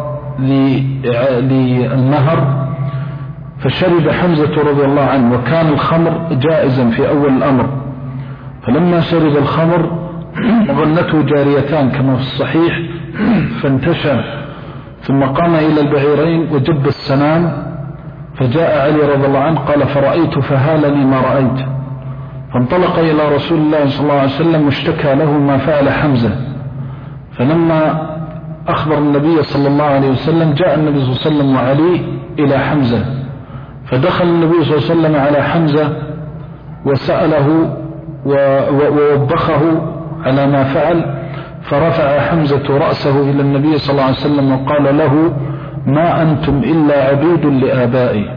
للنهر، فشرب حمزة رضي الله عنه، وكان الخمر جائزا في أول الأمر. فلما شرب الخمر ظنته جاريتان كما في الصحيح، فانتشى ثم قام إلى البعيرين وجب السنام، فجاء علي رضي الله عنه قال: فرأيت فهالني ما رأيت. فانطلق إلى رسول الله صلى الله عليه وسلم واشتكى له ما فعل حمزة. فلما أخبر النبي صلى الله عليه وسلم جاء النبي صلى الله عليه وسلم وعلي إلى حمزة، فدخل النبي صلى الله عليه وسلم على حمزة وسأله ووبخه على ما فعل، فرفع حمزة رأسه إلى النبي صلى الله عليه وسلم وقال له: ما أنتم إلا عبيد لآبائي.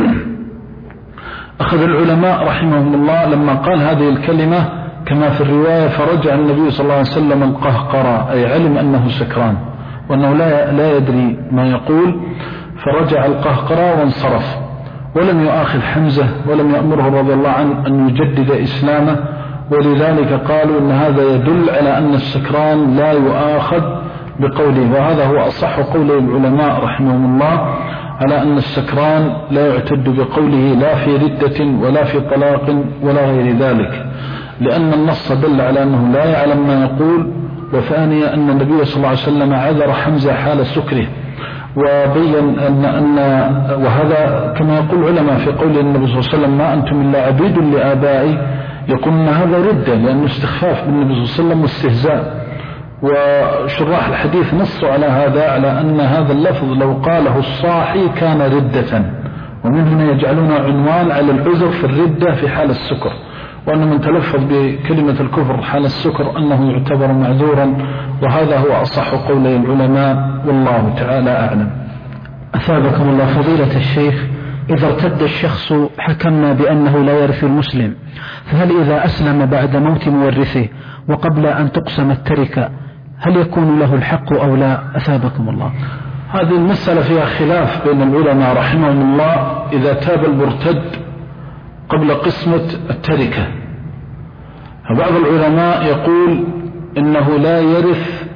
أخذ العلماء رحمهم الله لما قال هذه الكلمة كما في الرواية، فرجع النبي صلى الله عليه وسلم القهقرى، أي علم أنه سكران وأنه لا يدري ما يقول، فرجع القهقرى وانصرف، ولم يؤاخذ حمزة ولم يأمره رضي الله عنه أن يجدد إسلامه. ولذلك قالوا أن هذا يدل على أن السكران لا يؤاخذ بقوله، وهذا هو أصح قول العلماء رحمهم الله على أن السكران لا يعتد بقوله لا في ردة ولا في طلاق ولا غير ذلك، لأن النص دل على أنه لا يعلم ما يقول. وثانيا أن النبي صلى الله عليه وسلم عذر حمزة حال سكره، وبين أن وهذا كما يقول علماء في قول النبي صلى الله عليه وسلم: ما أنتم إلا عبيد لآبائي، يقول أن هذا ردة لأنه استخفاف بالنبي صلى الله عليه وسلم واستهزاء. وشراح الحديث نصوا على هذا، على أن هذا اللفظ لو قاله الصاحي كان ردة، ومن هنا يجعلون عنوان على العذر في الردة في حال السكر، وأن من تلفظ بكلمة الكفر حال السكر أنه يعتبر معذورا، وهذا هو أصح قولي العلماء، والله تعالى أعلم. أثابكم الله فضيلة الشيخ. إذا ارتد الشخص حكمنا بأنه لا يرث المسلم، فهل إذا أسلم بعد موت مورثه وقبل أن تقسم التركة هل يكون له الحق أو لا؟ أثابكم الله. هذه المسألة فيها خلاف بين العلماء رحمهم الله إذا تاب المرتد قبل قسمة التركة. فبعض العلماء يقول إنه لا يرث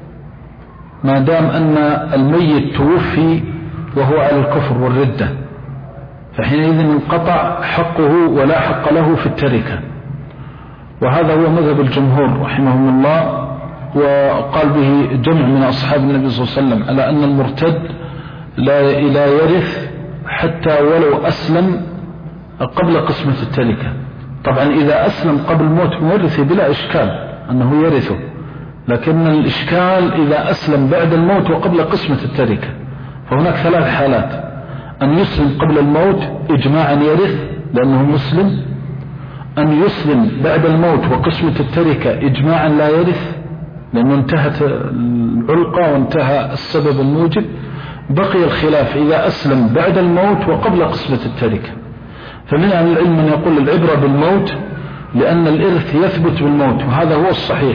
ما دام أن الميت توفي وهو على الكفر والردة، فحينئذ انقطع حقه ولا حق له في التركة، وهذا هو مذهب الجمهور رحمهم الله، وقال به جمع من أصحاب النبي صلى الله عليه وسلم على أن المرتد لا يرث حتى ولو أسلم قبل قسمة التركة. طبعا إذا أسلم قبل موت مورثه بلا إشكال أنه يرثه، لكن الإشكال إذا أسلم بعد الموت وقبل قسمة التركة. فهناك ثلاث حالات: أن يسلم قبل الموت إجماعا يرث، لأنه مسلم، أن يسلم بعد الموت وقسمة التركة إجماعا لا يرث لأنه انتهت العلقة وانتهى السبب الموجب. بقي الخلاف إذا أسلم بعد الموت وقبل قسمة التركة. فمن أهل العلم من يقول العبرة بالموت لأن الإرث يثبت بالموت، وهذا هو الصحيح،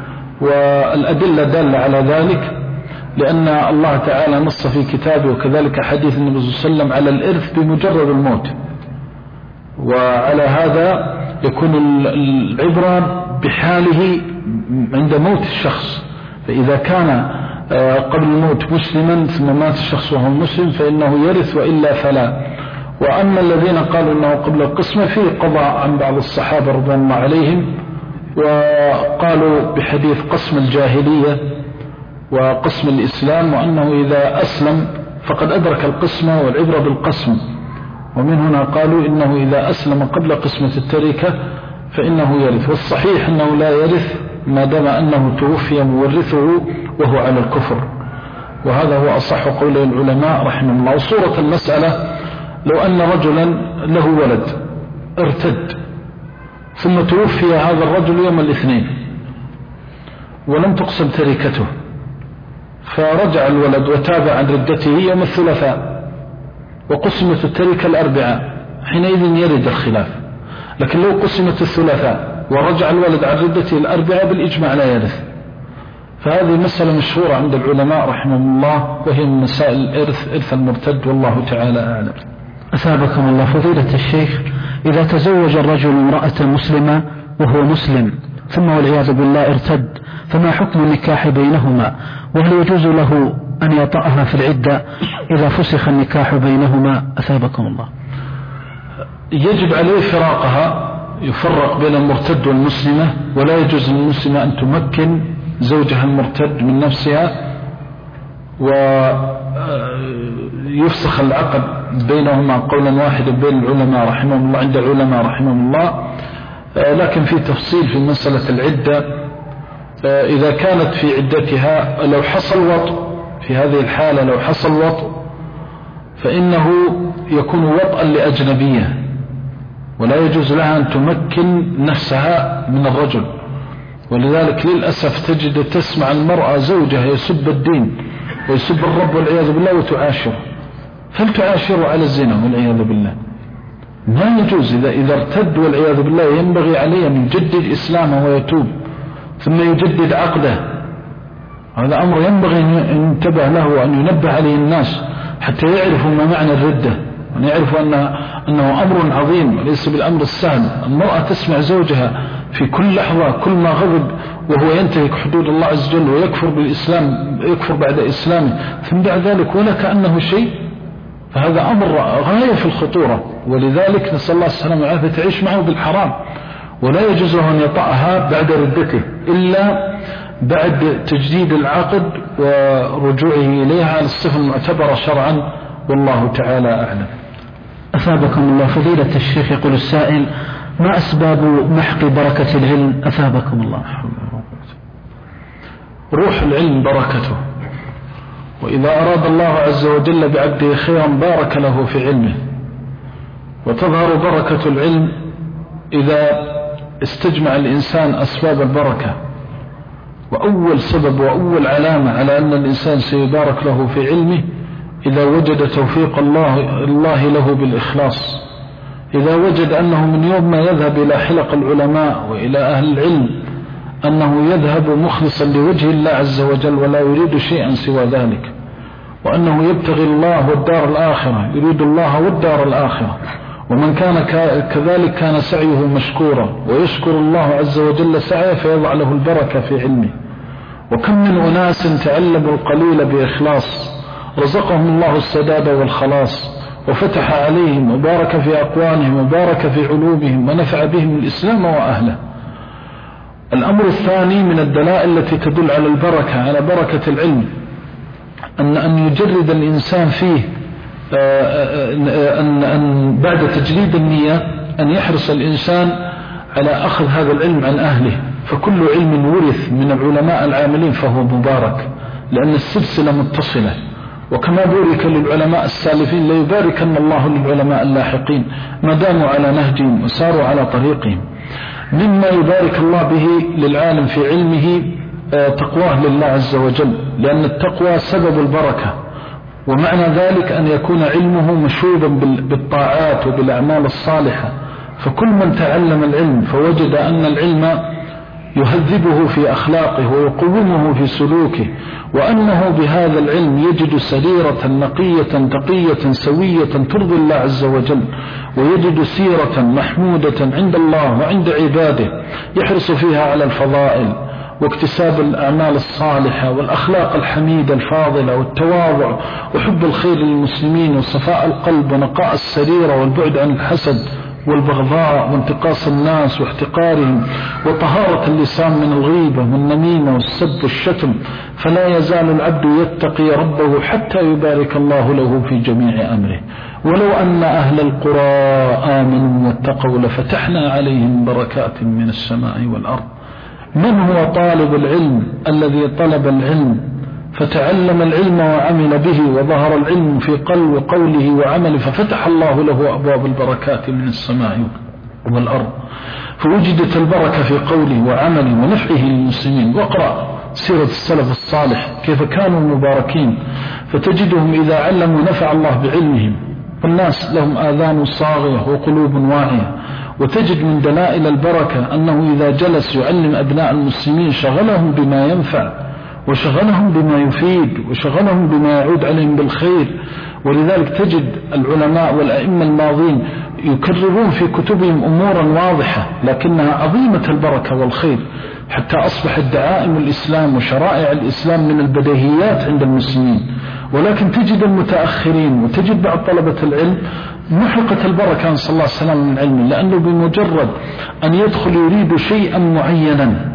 والأدلة دالة على ذلك، لأن الله تعالى نص في كتابه وكذلك حديث النبي صلى الله عليه وسلم على الإرث بمجرد الموت. وعلى هذا يكون العبرة بحاله عند موت الشخص، فإذا كان قبل الموت مسلما ثم مات الشخص وهو مسلم فإنه يرث وإلا فلا. وأما الذين قالوا أنه قبل القسمة فيه قضاء عن بعض الصحابة رضي الله عليهم، وقالوا بحديث قسم الجاهلية وقسم الإسلام، وأنه إذا أسلم فقد أدرك القسمة والعبرة بالقسم. ومن هنا قالوا إنه إذا أسلم قبل قسمة التركة فإنه يرث، والصحيح أنه لا يرث ما دام أنه توفي مورثه وهو على الكفر، وهذا هو أصح قول العلماء رحمه الله. وصورة المسألة لو أن رجلا له ولد ارتد ثم توفي هذا الرجل يوم الاثنين ولم تقسم تركته، فرجع الولد وتاب عن ردته يوم الثلاثاء وقسمت التركة الأربعاء، حينئذ يرد الخلاف. لكن لو قسمت الثلاثاء ورجع الولد عن ردته الأربعاء بالإجماع لا يرث. فهذه مسألة مشهورة عند العلماء رحمهم الله، وهي من مسائل الإرث، إرث المرتد، والله تعالى أعلم. أثابكم الله فضيلة الشيخ، إذا تزوج الرجل امرأة مسلمة وهو مسلم ثم والعياذ بالله ارتد، فما حكم النكاح بينهما؟ وهل يجوز له أن يطأها في العدة إذا فسخ النكاح بينهما؟ أثابكم الله. يجب عليه فراقها، يفرق بين المرتد والمسلمة، ولا يجوز للمسلمة أن تمكن زوجها المرتد من نفسها، ويفسخ العقد بينهما قولا واحدا بين العلماء رحمهم الله، عند العلماء رحمهم الله. لكن في تفصيل في مسألة العدة. إذا كانت في عدتها لو حصل وطء، في هذه الحالة لو حصل وطء فإنه يكون وطئا لأجنبية، ولا يجوز لها أن تمكن نفسها من الرجل. ولذلك للأسف تجد تسمع المرأة زوجها يسب الدين ويسب الرب والعياذ بالله وتعاشر، فلتعاشر على الزنا والعياذ بالله. ما يجوز. إذا ارتد والعياذ بالله ينبغي عليه أن يجدد إسلامه ويتوب ثم يجدد عقده. هذا أمر ينبغي أن ينتبه له وأن ينبه عليه الناس حتى يعرفوا ما معنى الردة، وأن يعرفوا أنه أمر عظيم وليس بالأمر السهل. المرأة تسمع زوجها في كل لحظة كل ما غضب وهو ينتهك حدود الله عز وجل ويكفر بالإسلام، يكفر بعد إسلامه، ثم بعد ذلك ولا كأنه شيء، فهذا أمر غاية في الخطورة. ولذلك نسأل الله السلامة والعافية تعيش معه بالحرام، ولا يجوز له أن يطأها بعد ردته إلا بعد تجديد العقد ورجوعه إليها على الصفة المعتبرة شرعا، والله تعالى أعلم. أثابكم الله فضيلة الشيخ، يقول السائل: ما أسباب محق بركة العلم؟ أثابكم الله. روح العلم بركته، وإذا أراد الله عز وجل بعبده خيرا بارك له في علمه. وتظهر بركة العلم إذا استجمع الإنسان أسباب البركة، وأول سبب وأول علامة على أن الإنسان سيبارك له في علمه إذا وجد توفيق الله له بالإخلاص، إذا وجد أنه من يوم ما يذهب إلى حلق العلماء وإلى أهل العلم أنه يذهب مخلصا لوجه الله عز وجل ولا يريد شيئا سوى ذلك، وأنه يبتغي الله والدار الآخرة، يريد الله والدار الآخرة. ومن كان كذلك كان سعيه مشكورا، ويشكر الله عز وجل سعيه فيضع له البركة في علمه. وكم من أناس تعلموا القليل بإخلاص رزقهم الله السداد والخلاص، وفتح عليهم وبارك في أقوالهم وبارك في علومهم ونفع بهم الإسلام وأهله. الأمر الثاني من الدلائل التي تدل على البركة، على بركة العلم، أن يجرد الإنسان فيه أن بعد تجريد النية أن يحرص الإنسان على أخذ هذا العلم عن أهله. فكل علم ورث من العلماء العاملين فهو مبارك، لأن السلسلة متصلة، وكما بورك للعلماء السالفين ليباركن الله للعلماء اللاحقين ما داموا على نهجهم وساروا على طريقهم. مما يبارك الله به للعالم في علمه تقواه لله عز وجل، لأن التقوى سبب البركة، ومعنى ذلك أن يكون علمه مشوبا بالطاعات وبالأعمال الصالحة. فكل من تعلم العلم فوجد أن العلم يهذبه في أخلاقه ويقومه في سلوكه، وأنه بهذا العلم يجد سريرة نقية تقية سوية ترضي الله عز وجل، ويجد سيرة محمودة عند الله وعند عباده يحرص فيها على الفضائل واكتساب الأعمال الصالحة والأخلاق الحميدة الفاضلة والتواضع وحب الخير للمسلمين وصفاء القلب ونقاء السريرة والبعد عن الحسد والبغضاء وانتقاص الناس واحتقارهم وطهارة اللسان من الغيبة والنميمة والسب والشتم. فلا يزال العبد يتقي ربه حتى يبارك الله له في جميع أمره. ولو أن أهل القرى آمنوا واتقوا لفتحنا عليهم بركات من السماء والأرض. من هو طالب العلم الذي طلب العلم فتعلم العلم وعمل به وظهر العلم في قلب قوله وعمله، ففتح الله له أبواب البركات من السماء والأرض، فوجدت البركة في قوله وعمله ونفعه للمسلمين. واقرأ سيرة السلف الصالح كيف كانوا مباركين، فتجدهم إذا علموا نفع الله بعلمهم، والناس لهم آذان صاغية وقلوب واعية. وتجد من دلائل البركة أنه إذا جلس يعلم أبناء المسلمين شغلهم بما ينفع وشغلهم بما يفيد وشغلهم بما يعود عليهم بالخير. ولذلك تجد العلماء والأئمة الماضين يكررون في كتبهم أمورا واضحة لكنها عظيمة البركة والخير، حتى أصبحت دعائم الإسلام وشرائع الإسلام من البديهيات عند المسلمين. ولكن تجد المتأخرين وتجد بعض طلبة العلم محقة البركة نسأل الله السلام من علمه، لأنه بمجرد أن يدخل يريد شيئا معينا.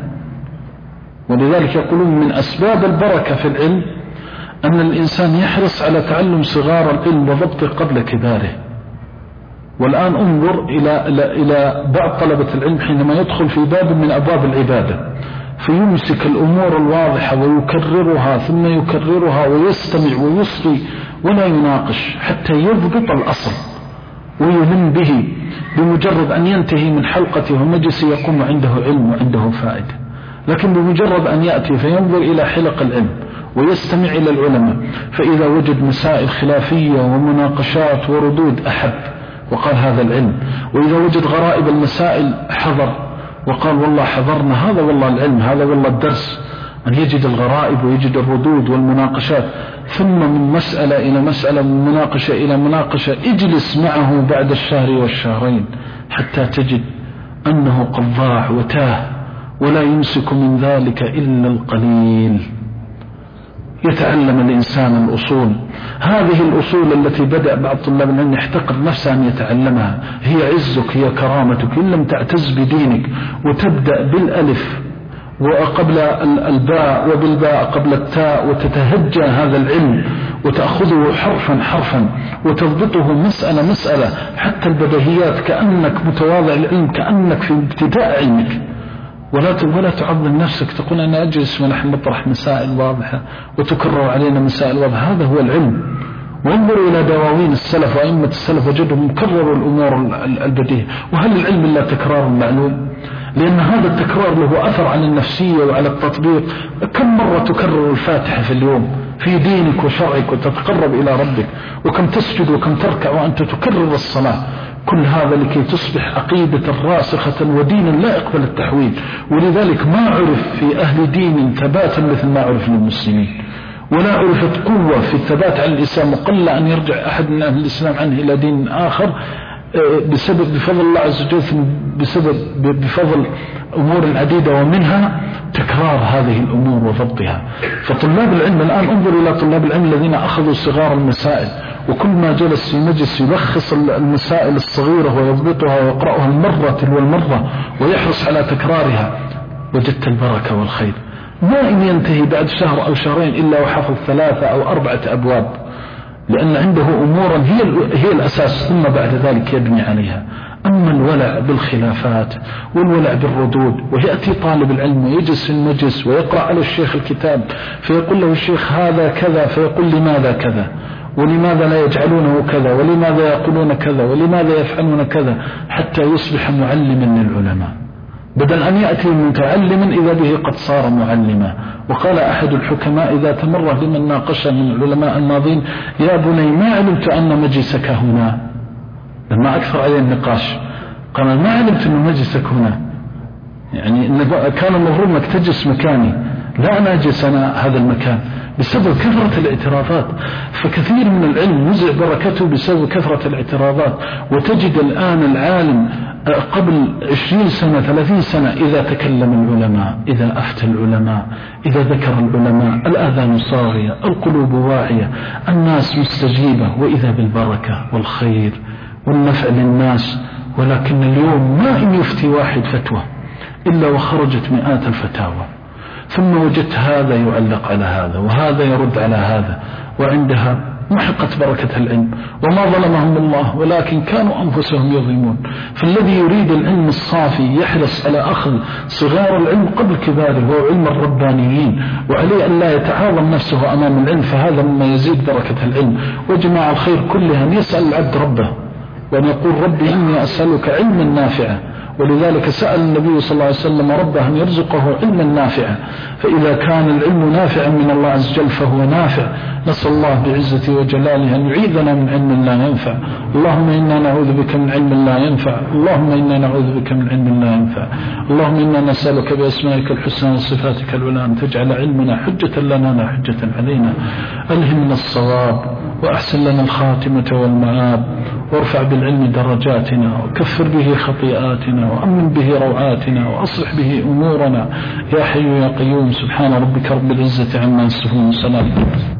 ولذلك يقولون من أسباب البركة في العلم أن الإنسان يحرص على تعلم صغار العلم وضبطه قبل كباره. والآن انظر إلى بعض طلبة العلم حينما يدخل في باب من أبواب العبادة فيمسك الأمور الواضحة ويكررها ثم يكررها ويستمع ويصغي ولا يناقش حتى يضبط الأصل ويلم به. بمجرد أن ينتهي من حلقته ومجلسه يقوم عنده علم وعنده فائدة. لكن بمجرد أن يأتي فينظر إلى حلق العلم ويستمع إلى العلماء، فإذا وجد مسائل خلافية ومناقشات وردود أحب وقال هذا العلم، وإذا وجد غرائب المسائل حضر وقال والله حضرنا، هذا والله العلم، هذا والله الدرس. أن يجد الغرائب ويجد الردود والمناقشات، ثم من مسألة إلى مسألة، من مناقشة إلى مناقشة، اجلس معه بعد الشهر والشهرين حتى تجد أنه قد ضاع وتاه، ولا يمسك من ذلك إلا القليل. يتعلم الإنسان الأصول، هذه الأصول التي بدأ بعض طلاب العلم يحتقر نفسه أن يتعلمها، هي عزك، هي كرامتك. إن لم تعتز بدينك وتبدأ بالألف وقبل الباء وبالباء قبل التاء وتتهجى هذا العلم وتأخذه حرفا حرفا وتضبطه مسألة مسألة حتى البديهيات، كأنك متواضع العلم، كأنك في ابتداء علمك، ولا تعظم نفسك تقول أنا أجلس ونحن نطرح مسائل واضحة وتكرر علينا مسائل واضحة. هذا هو العلم. وانظروا إلى دواوين السلف وأئمة السلف وجدهم كرروا الأمور البديهة. وهل العلم إلا تكرار معلوم؟ لأن هذا التكرار له أثر على النفسية وعلى التطبيق. كم مرة تكرر الفاتحة في اليوم في دينك وشرعك وتتقرب إلى ربك، وكم تسجد وكم تركع وأنت تكرر الصلاة. كل هذا لكي تصبح عقيدة راسخة ودينا لا يقبل التحويل. ولذلك ما عرف في أهل دين ثباتا مثل ما عرف للمسلمين، ولا عرفت قوة في الثبات على الإسلام، وقل أن يرجع أحد من أهل الإسلام عنه إلى دين آخر بفضل الله عز وجل، بفضل أمور عديدة، ومنها تكرار هذه الأمور وضبطها. فطلاب العلم الآن انظر إلى طلاب العلم الذين أخذوا صغار المسائل، وكل ما جلس في مجلس يلخص المسائل الصغيرة ويضبطها ويقرأها المرة والمرة ويحرص على تكرارها، وجدت البركة والخير. ما إن ينتهي بعد شهر أو شهرين إلا وحفظ 3 أو 4 أبواب لأن عنده أمورا هي الأساس، ثم بعد ذلك يبني عليها. أما الولع بالخلافات والولع بالردود، ويأتي طالب العلم ويجلس في المجلس ويقرأ على الشيخ الكتاب فيقول له الشيخ هذا كذا، فيقول لماذا كذا، ولماذا لا يجعلونه كذا، ولماذا يقولون كذا، ولماذا يفعلون كذا، حتى يصبح معلما للعلماء، بدل أن يأتي متعلما إذا به قد صار معلما. وقال أحد الحكماء إذا تمره لمن ناقش من العلماء الماضين: يا بني ما علمت أن مجلسك هنا، لما أكثر عليه النقاش قال ما علمت أن مجلسك هنا، يعني كان المفروض أنك تجلس مكاني، لا أنا أجلس أنا هذا المكان، بسبب كثرة الاعتراضات. فكثير من العلم نزع بركته بسبب كثرة الاعتراضات. وتجد الآن العالم قبل 20 سنة 30 سنة إذا تكلم العلماء، إذا أفتى العلماء، إذا ذكر العلماء، الآذان صاغية، القلوب واعية، الناس مستجيبة، وإذا بالبركة والخير والنفع للناس. ولكن اليوم ما إن يفتي واحد فتوى إلا وخرجت مئات الفتاوى، ثم وجدت هذا يعلق على هذا وهذا يرد على هذا، وعندها محقت بركة العلم. وما ظلمهم الله ولكن كانوا أنفسهم يظلمون. فالذي يريد العلم الصافي يحرص على أخذ صغار العلم قبل كباره، وهو علم الربانيين، وعليه أن لا يتعاظم نفسه أمام العلم، فهذا مما يزيد بركة العلم. وجماع الخير كلها أن يسأل العبد ربه وأن يقول: ربي إني أسألك علما نافعا. ولذلك سأل النبي صلى الله عليه وسلم ربه أن يرزقه علما نافعا، فإذا كان العلم نافعا من الله عز وجل فهو نافع. نسأل الله بعزته وجلاله أن يعيذنا من علم لا ينفع. اللهم إنا نعوذ بك من علم لا ينفع، اللهم إنا نعوذ بك من علم لا ينفع. اللهم إنا نسألك بأسمائك الحسنى وصفاتك العلى أن تجعل علمنا حجة لنا لا حجة علينا. ألهمنا الصواب وأحسن لنا الخاتمة والمآب، وارفع بالعلم درجاتنا، وكفر به خطيئاتنا، وأمن به روعاتنا، وأصلح به أمورنا يا حي يا قيوم. سبحان ربك رب العزة عما يصفون. سلام.